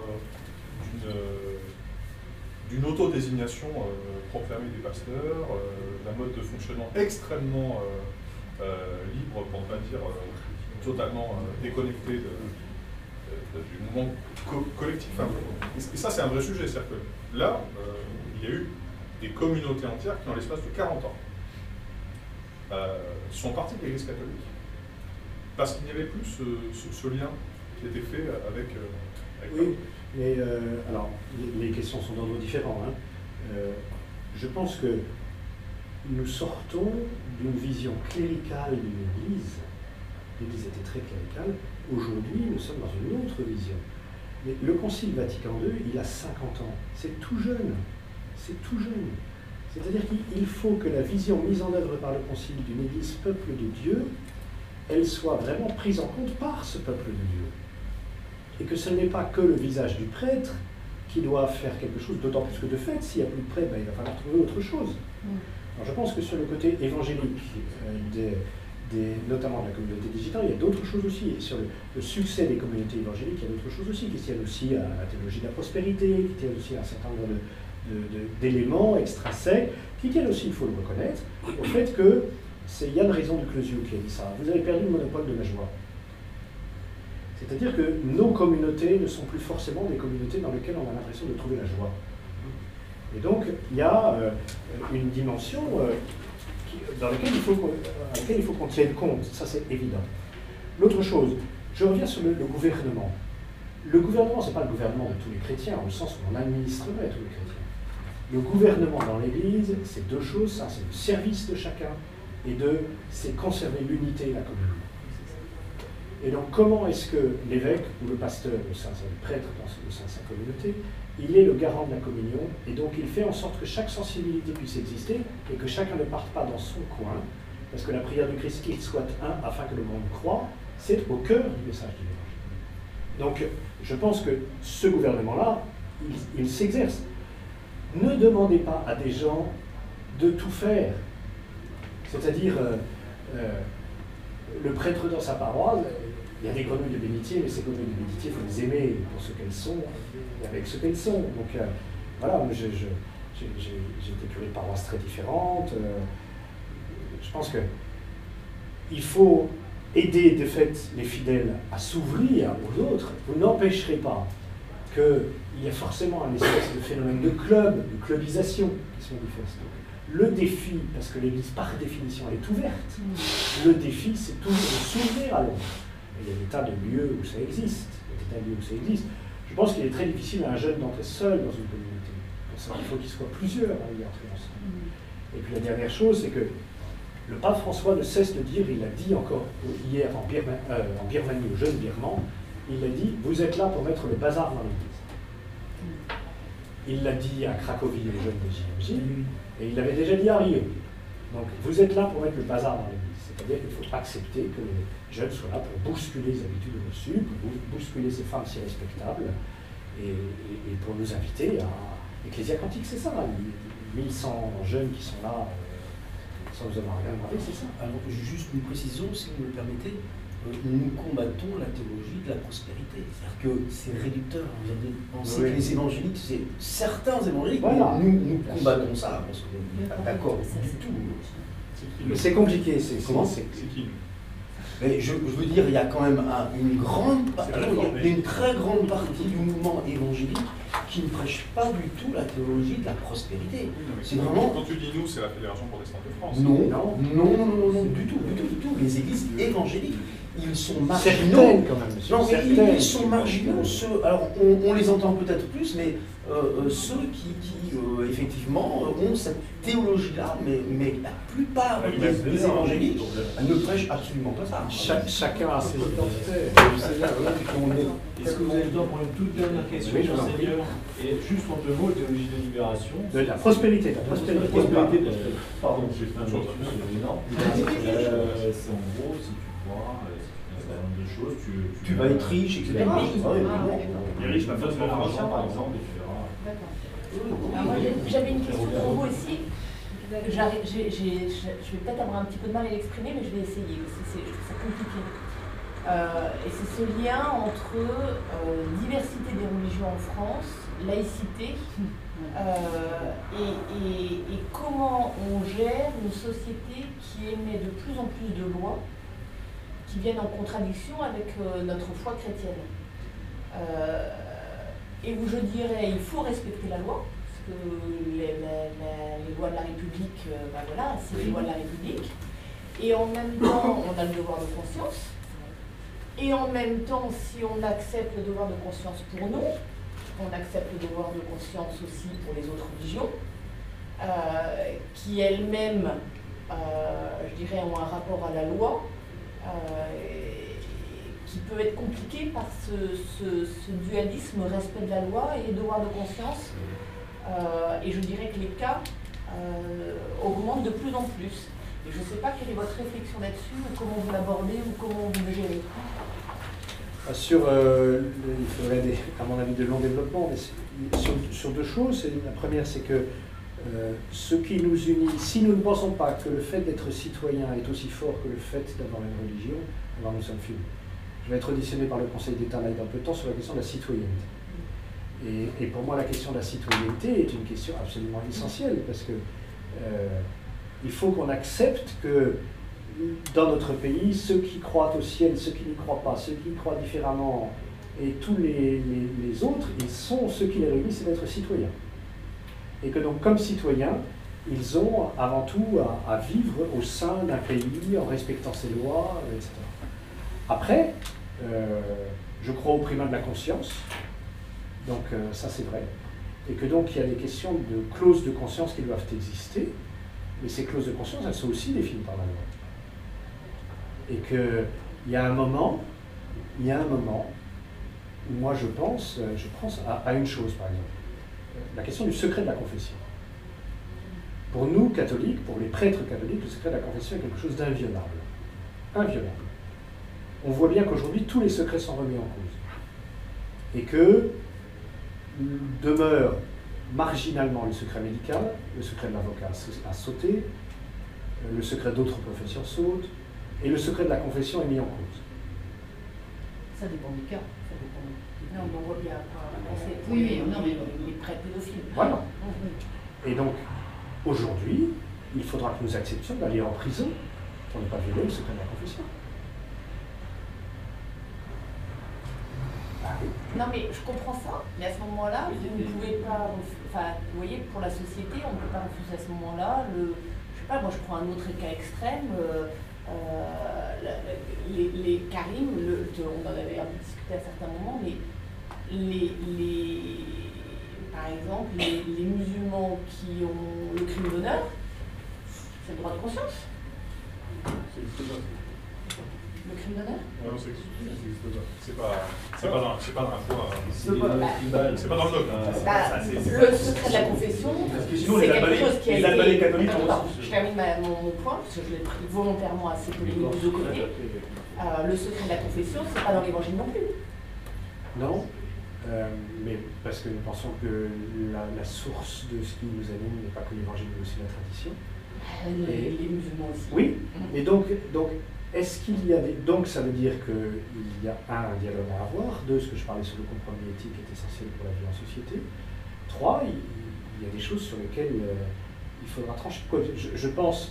d'une autodésignation proclamée des pasteurs, d'un mode de fonctionnement extrêmement libre, pour ne pas dire totalement déconnecté du mouvement collectif. Et ça, c'est un vrai sujet. C'est-à-dire que là, il y a eu des communautés entières qui, en l'espace de 40 ans, sont parties de l'Église catholique. Parce qu'il n'y avait plus ce lien qui était fait avec oui, mais alors, les questions sont d'ordre différent. Hein. Je pense que nous sortons d'une vision cléricale d'une Église. L'Église était très cléricale. Aujourd'hui, nous sommes dans une autre vision. Mais le Concile Vatican II, il a 50 ans. C'est tout jeune. C'est tout jeune. C'est-à-dire qu'il faut que la vision mise en œuvre par le Concile d'une Église peuple de Dieu, elle soit vraiment prise en compte par ce peuple de Dieu. Et que ce n'est pas que le visage du prêtre qui doit faire quelque chose, d'autant plus que de fait, s'il n'y a plus de prêtre, il va falloir trouver autre chose. Alors je pense que sur le côté évangélique, notamment de la communauté digitale, il y a d'autres choses aussi. Et sur le succès des communautés évangéliques, il y a d'autres choses aussi, qui tiennent aussi à la théologie de la prospérité, qui tiennent aussi à un certain nombre d'éléments extrinsèques, qui tiennent aussi, il faut le reconnaître, au fait que c'est Yann Raison du Closieux qui a dit ça. Vous avez perdu le monopole de la joie. C'est-à-dire que nos communautés ne sont plus forcément des communautés dans lesquelles on a l'impression de trouver la joie. Et donc, il y a une dimension dans laquelle il faut qu'on tienne compte. Ça, c'est évident. L'autre chose, je reviens sur le gouvernement. Le gouvernement, ce n'est pas le gouvernement de tous les chrétiens, au sens où on administrerait tous les chrétiens. Le gouvernement dans l'Église, c'est deux choses. Ça, c'est le service de chacun, et c'est conserver l'unité et la communion. Et donc, comment est-ce que l'évêque ou le pasteur, le prêtre au sein de sa communauté, il est le garant de la communion, et donc il fait en sorte que chaque sensibilité puisse exister, et que chacun ne parte pas dans son coin, parce que la prière du Christ, qu'il soit un, afin que le monde croie, c'est au cœur du message de l'Évangile. Donc, je pense que ce gouvernement-là, il s'exerce. Ne demandez pas à des gens de tout faire. C'est-à-dire, le prêtre dans sa paroisse, il y a des grenouilles de bénitier, mais ces grenouilles de bénitier, il faut les aimer pour ce qu'elles sont et avec ce qu'elles sont. Donc voilà, j'ai été curé de paroisses très différentes. Je pense qu'il faut aider de fait les fidèles à s'ouvrir aux autres. Vous n'empêcherez pas qu'il y ait forcément un espèce de phénomène de clubisation qui se manifeste. Le défi, parce que l'Église par définition elle est ouverte, le défi c'est toujours de s'ouvrir à l'autre. Il y a des tas de lieux où ça existe, Je pense qu'il est très difficile à un jeune d'entrer seul dans une communauté. Pour ça, il faut qu'il soit plusieurs à y entrer ensemble. Et puis la dernière chose, c'est que le pape François ne cesse de dire, il l'a dit encore hier en Birmanie aux jeunes birmans, il a dit, vous êtes là pour mettre le bazar dans l'Église. Il l'a dit à Cracovie aux jeunes de JMJ, et il l'avait déjà dit à Rio. Donc vous êtes là pour mettre le bazar dans l'Église. C'est-à-dire qu'il faut accepter que les jeunes soient là pour bousculer les habitudes reçues, pour bousculer ces femmes si respectables, et pour nous inviter à... Ecclésia Cantique, c'est ça, 1100 jeunes qui sont là, sans nous avoir rien demandé, c'est ça. Alors, juste une précision, si vous me le permettez, nous combattons la théologie de la prospérité. C'est-à-dire que c'est réducteur. Vous avez pensé que les évangéliques, c'est certains évangéliques, voilà. Nous combattons ça, parce qu'on n'est pas d'accord du tout. Mais c'est compliqué, c'est qui? Mais je veux dire, il y a quand même une très grande partie du mouvement évangélique qui ne prêche pas du tout la théologie de la prospérité. C'est vraiment... Quand tu dis nous, c'est la Fédération protestante de France. Non, du tout. Les églises évangéliques, ils sont marginaux. Quand même. Non, mais ils sont marginaux. Alors, on les entend peut-être plus, mais ceux qui effectivement, ont cette théologie-là, mais la plupart des évangéliques ne prêchent absolument pas ça. Chacun a ses identités. Est-ce que vous avez le temps pour une toute dernière question, Seigneur? Et juste en deux mots, théologie de libération. De la prospérité. Pardon, j'ai fait un chose énorme. C'est en gros, si tu crois, de choses, tu vas être riche, etc. Les riches, par exemple, et tu verras. J'avais une question pour vous aussi. Je vais peut-être avoir un petit peu de mal à l'exprimer, mais je vais essayer, parce que je trouve ça compliqué. Et c'est ce lien entre diversité des religions en France, laïcité, et comment on gère une société qui émet de plus en plus de lois qui viennent en contradiction avec notre foi chrétienne. Et où je dirais, il faut respecter la loi, que les lois de la République, ben voilà, c'est les lois de la République. Et en même temps, on a le devoir de conscience. Et en même temps, si on accepte le devoir de conscience pour nous, on accepte le devoir de conscience aussi pour les autres religions, qui elles-mêmes, je dirais, ont un rapport à la loi, qui peut être compliqué par ce dualisme respect de la loi et devoir de conscience. Et je dirais que les cas augmentent de plus en plus. Et je ne sais pas quelle est votre réflexion là-dessus, ou comment vous l'abordez, ou comment vous le gérez. Il faudrait, à mon avis, de longs développements, mais sur deux choses. La première, c'est que ce qui nous unit, si nous ne pensons pas que le fait d'être citoyen est aussi fort que le fait d'avoir une religion, alors nous sommes fumés. Je vais être auditionné par le Conseil d'État là dans peu de temps sur la question de la citoyenneté. Et pour moi, la question de la citoyenneté est une question absolument essentielle, parce que il faut qu'on accepte que dans notre pays, ceux qui croient au ciel, ceux qui n'y croient pas, ceux qui y croient différemment, et tous les autres, ils sont, ceux qui les réunissent, c'est d'être citoyens. Et que donc, comme citoyens, ils ont avant tout à vivre au sein d'un pays en respectant ses lois, etc. Après, je crois au primat de la conscience, donc ça c'est vrai, et que donc il y a des questions de clauses de conscience qui doivent exister, mais ces clauses de conscience, elles sont aussi définies par la loi. Et qu'il y a un moment où moi je pense à une chose, par exemple, la question du secret de la confession. Pour nous, catholiques, pour les prêtres catholiques, le secret de la confession est quelque chose d'inviolable. Inviolable. On voit bien qu'aujourd'hui, tous les secrets sont remis en cause. Et que demeure marginalement le secret médical, le secret de l'avocat a sauté, le secret d'autres professions saute, et le secret de la confession est mis en cause. Ça dépend du cas. Non, mais on voit bien. Oui, non, mais les prêtres pédophiles. Voilà. Et donc, aujourd'hui, il faudra que nous acceptions d'aller en prison pour ne pas violer le secret de la confession. Non, mais je comprends ça, mais à ce moment-là, vous ne pouvez pas. Enfin, vous voyez, pour la société, on ne peut pas refuser à ce moment-là. Je sais pas, moi je prends un autre cas extrême. Les Karim, on en avait un peu discuté à certains moments, mais par exemple, les musulmans qui ont le crime d'honneur, c'est le droit de conscience. Le crime d'honneur? Non, ça n'existe pas. C'est pas dans la foi. C'est pas dans le dogme. Le secret de la confession, c'est quelque chose qui a été... Attends, je termine mon point, parce que je l'ai pris volontairement assez polémique de deux côtés. Le secret de la confession, c'est pas dans l'évangile non plus. Non, mais parce que nous pensons que la source de ce qui nous anime n'est pas que l'évangile, mais aussi la tradition. Les musulmans aussi. Oui, et donc est-ce qu'il y a des... Donc ça veut dire qu'il y a un dialogue à avoir, deux, ce que je parlais sur le compromis éthique est essentiel pour la vie en société, trois, il y a des choses sur lesquelles il faudra trancher. Je pense,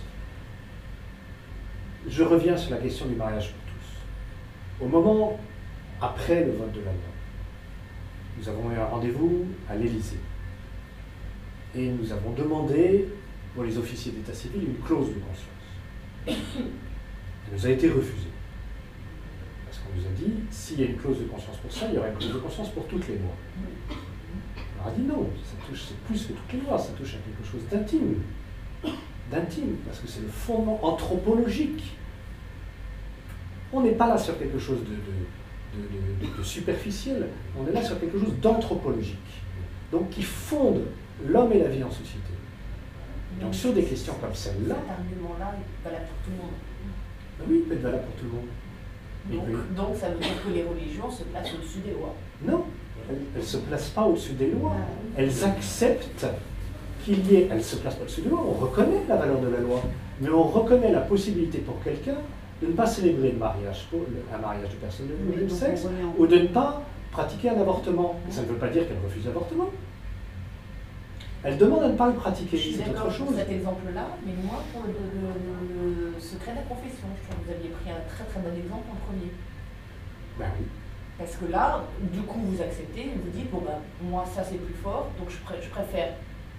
je reviens sur la question du mariage pour tous. Au moment après le vote de la loi, nous avons eu un rendez-vous à l'Élysée et nous avons demandé pour les officiers d'état civil une clause de conscience. Elle nous a été refusée. Parce qu'on nous a dit, s'il y a une clause de conscience pour ça, il y aura une clause de conscience pour toutes les lois. On leur a dit non, c'est plus que toutes les lois, ça touche à quelque chose d'intime. D'intime, parce que c'est le fondement anthropologique. On n'est pas là sur quelque chose de superficiel, on est là sur quelque chose d'anthropologique. Donc qui fonde l'homme et la vie en société. Donc sur des questions comme celle-là... Cet argument-là est valable pour tout le monde. Oui, il peut être valable pour tout le monde. Donc ça veut dire que les religions se placent au-dessus des lois. Non, elles ne se placent pas au-dessus des lois. Elles acceptent qu'il y ait... Elles ne se placent pas au-dessus des lois, on reconnaît la valeur de la loi, mais on reconnaît la possibilité pour quelqu'un de ne pas célébrer un mariage de personnes de même sexe, ou de ne pas pratiquer un avortement. Ça ne veut pas dire qu'elle refuse l'avortement. Elle demande à ne pas le pratiquer, c'est autre chose. Pour cet exemple-là, mais moi, pour le secret de la confession, je trouve que vous aviez pris un très très bon exemple en premier. Ben oui. Parce que là, du coup, vous acceptez, vous dites, bon ben, moi, ça c'est plus fort, donc je préfère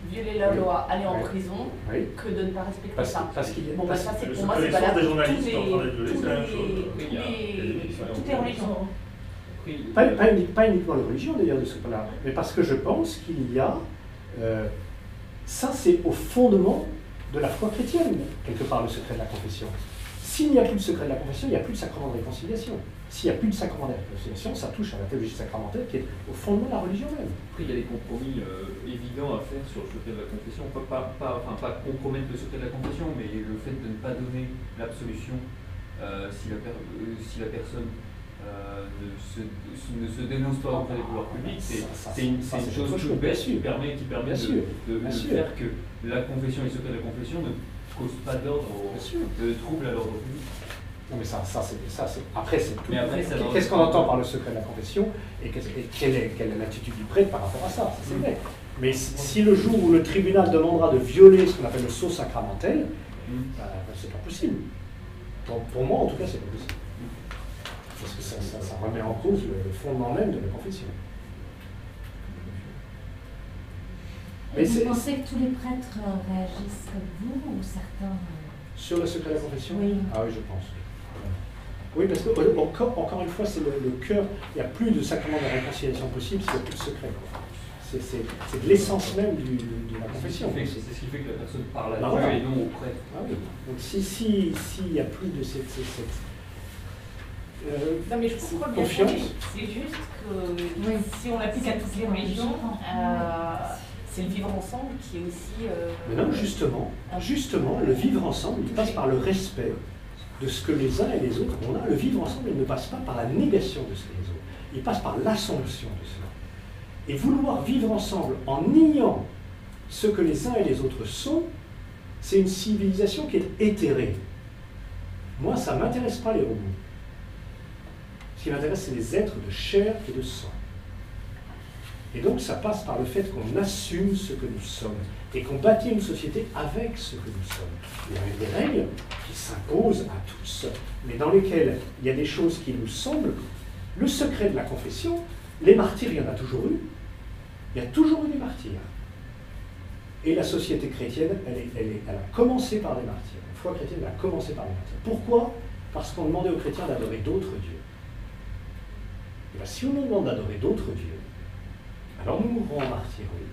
violer la Oui. loi, aller en Oui. prison, Oui. que de ne pas respecter ça. Parce qu'il y a... Bon, bah, parce- ça, c'est Le pour moi, secret c'est des valable sources des pour journalistes qui sont en train d'être violés, toutes c'est la même chose. les religions. Pas uniquement les religions d'ailleurs de ce point-là, mais parce que je pense qu'il y a, ça c'est au fondement de la foi chrétienne, quelque part le secret de la confession. S'il n'y a plus de secret de la confession, il n'y a plus de sacrement de réconciliation. S'il n'y a plus de sacrement de réconciliation, ça touche à la théologie sacramentelle qui est au fondement de la religion même. Après, il y a des compromis évidents à faire sur le secret de la confession. Pas compromettre le secret de la confession, mais le fait de ne pas donner l'absolution si la personne ne se dénonce pas auprès des pouvoirs publics, c'est une chose toute bête qui permet de faire que la confession et le secret de la confession ne causent pas de trouble à l'ordre public. Non mais ça c'est après c'est tout. Mais après, qu'est-ce qu'on entend par le secret de la confession et quelle est l'attitude du prêtre par rapport à ça, c'est vrai. Mais si le jour où le tribunal demandera de violer ce qu'on appelle le sceau sacramentel, c'est pas possible. Pour moi en tout cas c'est pas possible. Parce que ça remet en cause le fondement même de la confession. Et vous pensez que tous les prêtres réagissent comme vous ou certains Sur le secret de la confession? Oui. Ah oui, je pense. Oui, parce que encore une fois, c'est le cœur. Il n'y a plus de sacrement de réconciliation possible s'il n'y a plus de secret. C'est de l'essence même de la confession. C'est ce qui fait que la personne parle à Dieu voilà. et non au prêtre. Ah oui. Donc s'il n'y a plus de cette Non mais je comprends bien, confiance. c'est juste que si on l'applique à toutes les religions, c'est le vivre ensemble qui est aussi... Mais non, justement, le vivre ensemble, il passe par le respect de ce que les uns et les autres ont. Le vivre ensemble, il ne passe pas par la négation de ce que les autres. Il passe par l'assomption de cela. Et vouloir vivre ensemble en niant ce que les uns et les autres sont, c'est une civilisation qui est éthérée. Moi, ça ne m'intéresse pas les robots. Ce qui m'intéresse, c'est les êtres de chair et de sang. Et donc, ça passe par le fait qu'on assume ce que nous sommes et qu'on bâtit une société avec ce que nous sommes. Il y a des règles qui s'imposent à tous, mais dans lesquelles il y a des choses qui nous semblent. Le secret de la confession, les martyrs, il y en a toujours eu. Il y a toujours eu des martyrs. Et la société chrétienne, elle a commencé par des martyrs. La foi chrétienne, elle a commencé par des martyrs. Pourquoi? Parce qu'on demandait aux chrétiens d'adorer d'autres dieux. Et bien, si on nous demande d'adorer d'autres dieux, alors nous mourrons en martyrs, oui.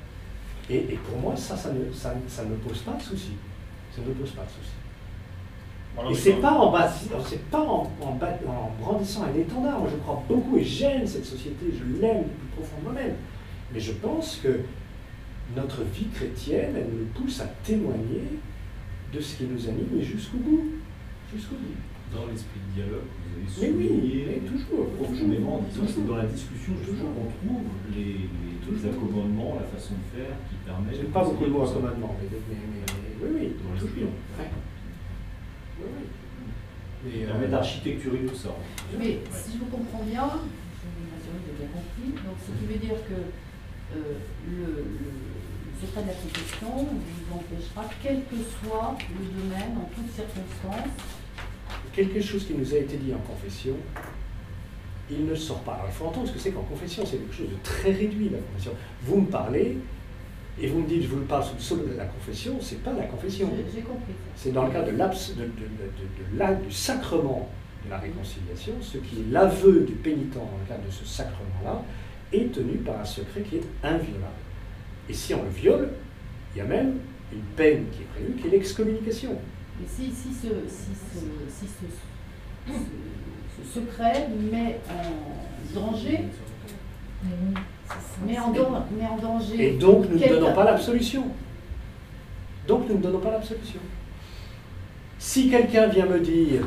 Et pour moi, ça ne pose pas de souci. Ça ne pose pas de souci. Voilà, et c'est pas en brandissant un étendard. Moi, je crois beaucoup et j'aime cette société, je l'aime du plus profond de moi-même. Mais je pense que notre vie chrétienne, elle nous pousse à témoigner de ce qui nous anime jusqu'au bout. Jusqu'au bout. Dans l'esprit de dialogue, vous avez Mais souligné oui, mais toujours. profondément, disons, c'est dans la discussion justement qu'on trouve les accommodements, la façon de faire qui permet... J'aime pas beaucoup le mot accommodement, mais oui, Dans l'esprit. toujours. Ouais. Oui. Et permet d'architecturer tout ça. Mais si je vous comprends bien, je vais m'assurer de bien compris, donc ce qui veut dire que le secret de la confession vous empêchera, quel que soit le domaine, en toutes circonstances. Quelque chose qui nous a été dit en confession, il ne sort pas. Alors il faut entendre ce que c'est qu'en confession, c'est quelque chose de très réduit, la confession. Vous me parlez, et vous me dites, je vous parle sous le sceau de la confession, c'est pas la confession. J'ai compris. C'est dans le cadre du sacrement de la réconciliation, ce qui est l'aveu du pénitent dans le cadre de ce sacrement-là, est tenu par un secret qui est inviolable. Et si on le viole, il y a même une peine qui est prévue, qui est l'excommunication. Mais si ce secret met en danger, met en danger. Et donc nous ne donnons pas l'absolution. Donc nous ne donnons pas l'absolution. Si quelqu'un vient me dire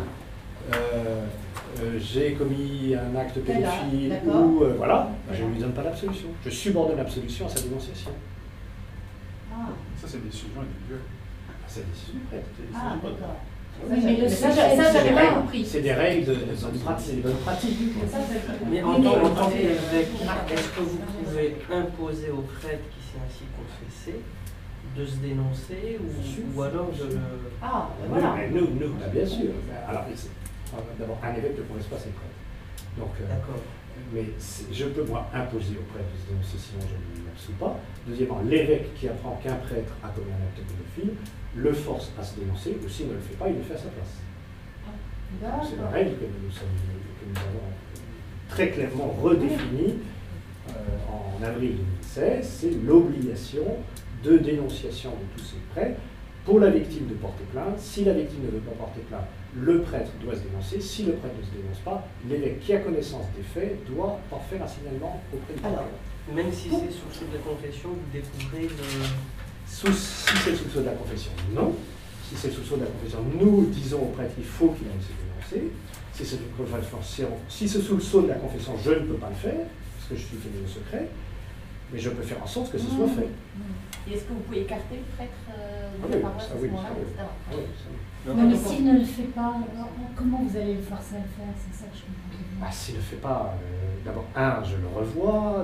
j'ai commis un acte pédophile ou voilà, je ne lui donne pas l'absolution. Je subordonne l'absolution à sa dénonciation. Ah. Ça, c'est une décision individuelle. C'est des décisions prêtes. Ah, d'accord. Oui, mais le ça, secret, j'avais pas compris. C'est des règles de bonne pratique. C'est des bonnes pratiques. Mais en tant qu'évêque, est-ce que vous pouvez imposer aux prêtres qui s'est ainsi confessé de se dénoncer ou alors de le... Ah, voilà. Nous, bien sûr. Alors, d'abord, un évêque ne confesse pas ses prêtres. Donc, d'accord. mais je peux, moi, imposer au prêtre de se dénoncer, sinon je ne l'absous pas. Deuxièmement, l'évêque qui apprend qu'un prêtre a commis un acte pédophile le force à se dénoncer, ou s'il ne le fait pas, il le fait à sa place. C'est la règle que nous avons très clairement redéfinie en avril 2016, c'est l'obligation de dénonciation de tous ces prêtres pour la victime de porter plainte. Si la victime ne veut pas porter plainte, le prêtre doit se dénoncer. Si le prêtre ne se dénonce pas, l'évêque qui a connaissance des faits doit en faire un signalement auprès du prêtre. Même si c'est sous le sceau de la confession, vous découvrez si c'est sous le sceau de la confession, non. Si c'est sous le sceau de la confession, nous disons au prêtre qu'il faut qu'il aille se dénoncer. Si c'est sous le sceau de la confession, je ne peux pas le faire, parce que je suis tenu au secret, mais je peux faire en sorte que ce soit fait. Et est-ce que vous pouvez écarter le prêtre de la paroisse à ce moment-là? Non, mais s'il ne le fait pas, comment vous allez le forcer à le faire? C'est ça que je comprends. S'il ne le fait pas, d'abord, je le revois,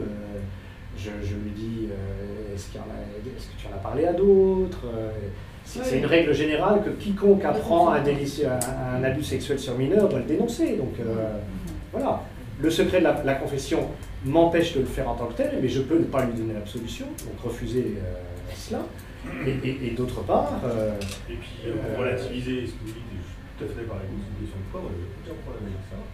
je lui dis, est-ce que tu en as parlé à d'autres? C'est une règle générale que quiconque apprend un abus sexuel sur mineur doit le dénoncer. Donc voilà. Le secret de la confession m'empêche de le faire en tant que tel, mais je peux ne pas lui donner l'absolution, donc refuser cela. Et d'autre part... et puis, pour relativiser ce que vous dites, je suis tout à fait d'accord avec vous, c'est une question de foi, moi, j'ai aucun problème avec ça.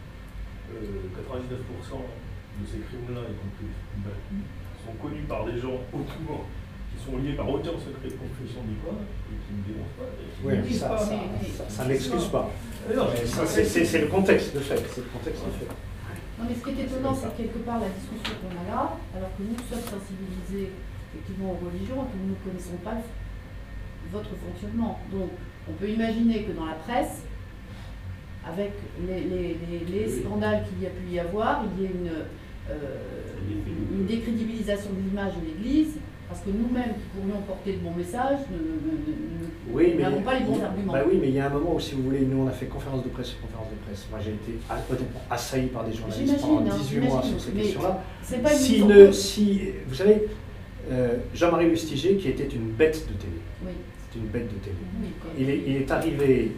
99% de ces crimes-là, y compris les crimes battus, sont connus par des gens autour, qui sont liés par aucun secret de confession du quoi, et qui ne dénoncent pas. Oui, ça n'excuse pas. C'est le contexte de fait. C'est le contexte de fait. Non, mais ce qui est étonnant, c'est quelque part la discussion qu'on a là, alors que nous sommes sensibilisés effectivement aux religions et que nous ne connaissons pas votre fonctionnement. Donc, on peut imaginer que dans la presse, avec les scandales qu'il y a pu y avoir, il y ait une décrédibilisation de l'image de l'Église, parce que nous-mêmes qui pourrions porter de bons messages, n'avons pas les bons arguments. Oui, mais il y a un moment où, si vous voulez, nous on a fait conférence de presse sur conférence de presse. Moi j'ai été assailli par des journalistes pendant 18 mois sur ces questions-là. Vous savez, Jean-Marie Lustiger, qui était une bête de télé. Oui. C'était une bête de télé. Oui, il est arrivé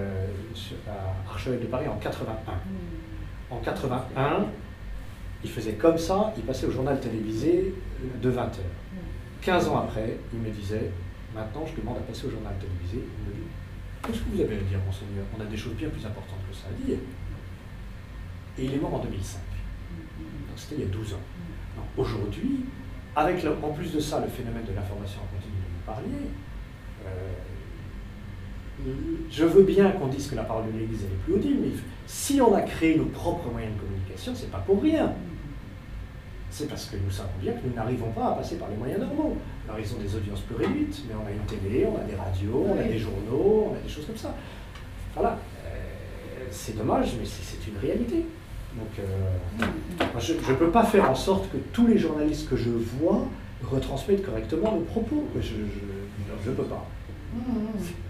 à Archevêque de Paris en 81. En 81, il faisait comme ça, il passait au journal télévisé de 20h. 15 ans après, il me disait, maintenant je demande à passer au journal télévisé. Il me dit, qu'est-ce que vous avez à dire, monseigneur? On a des choses bien plus importantes que ça à dire. Et il est mort en 2005. Donc c'était il y a 12 ans. Aujourd'hui, avec en plus de ça le phénomène de l'information en continu dont vous parliez, je veux bien qu'on dise que la parole de l'Église est plus audible, mais si on a créé nos propres moyens de communication, c'est pas pour rien. C'est parce que nous savons bien que nous n'arrivons pas à passer par les moyens normaux. Alors ils ont des audiences plus réduites, mais on a une télé, on a des radios, on a des journaux, on a des choses comme ça. Voilà. C'est dommage, mais c'est une réalité. Donc, moi, je ne peux pas faire en sorte que tous les journalistes que je vois retransmettent correctement nos propos. Je ne peux pas.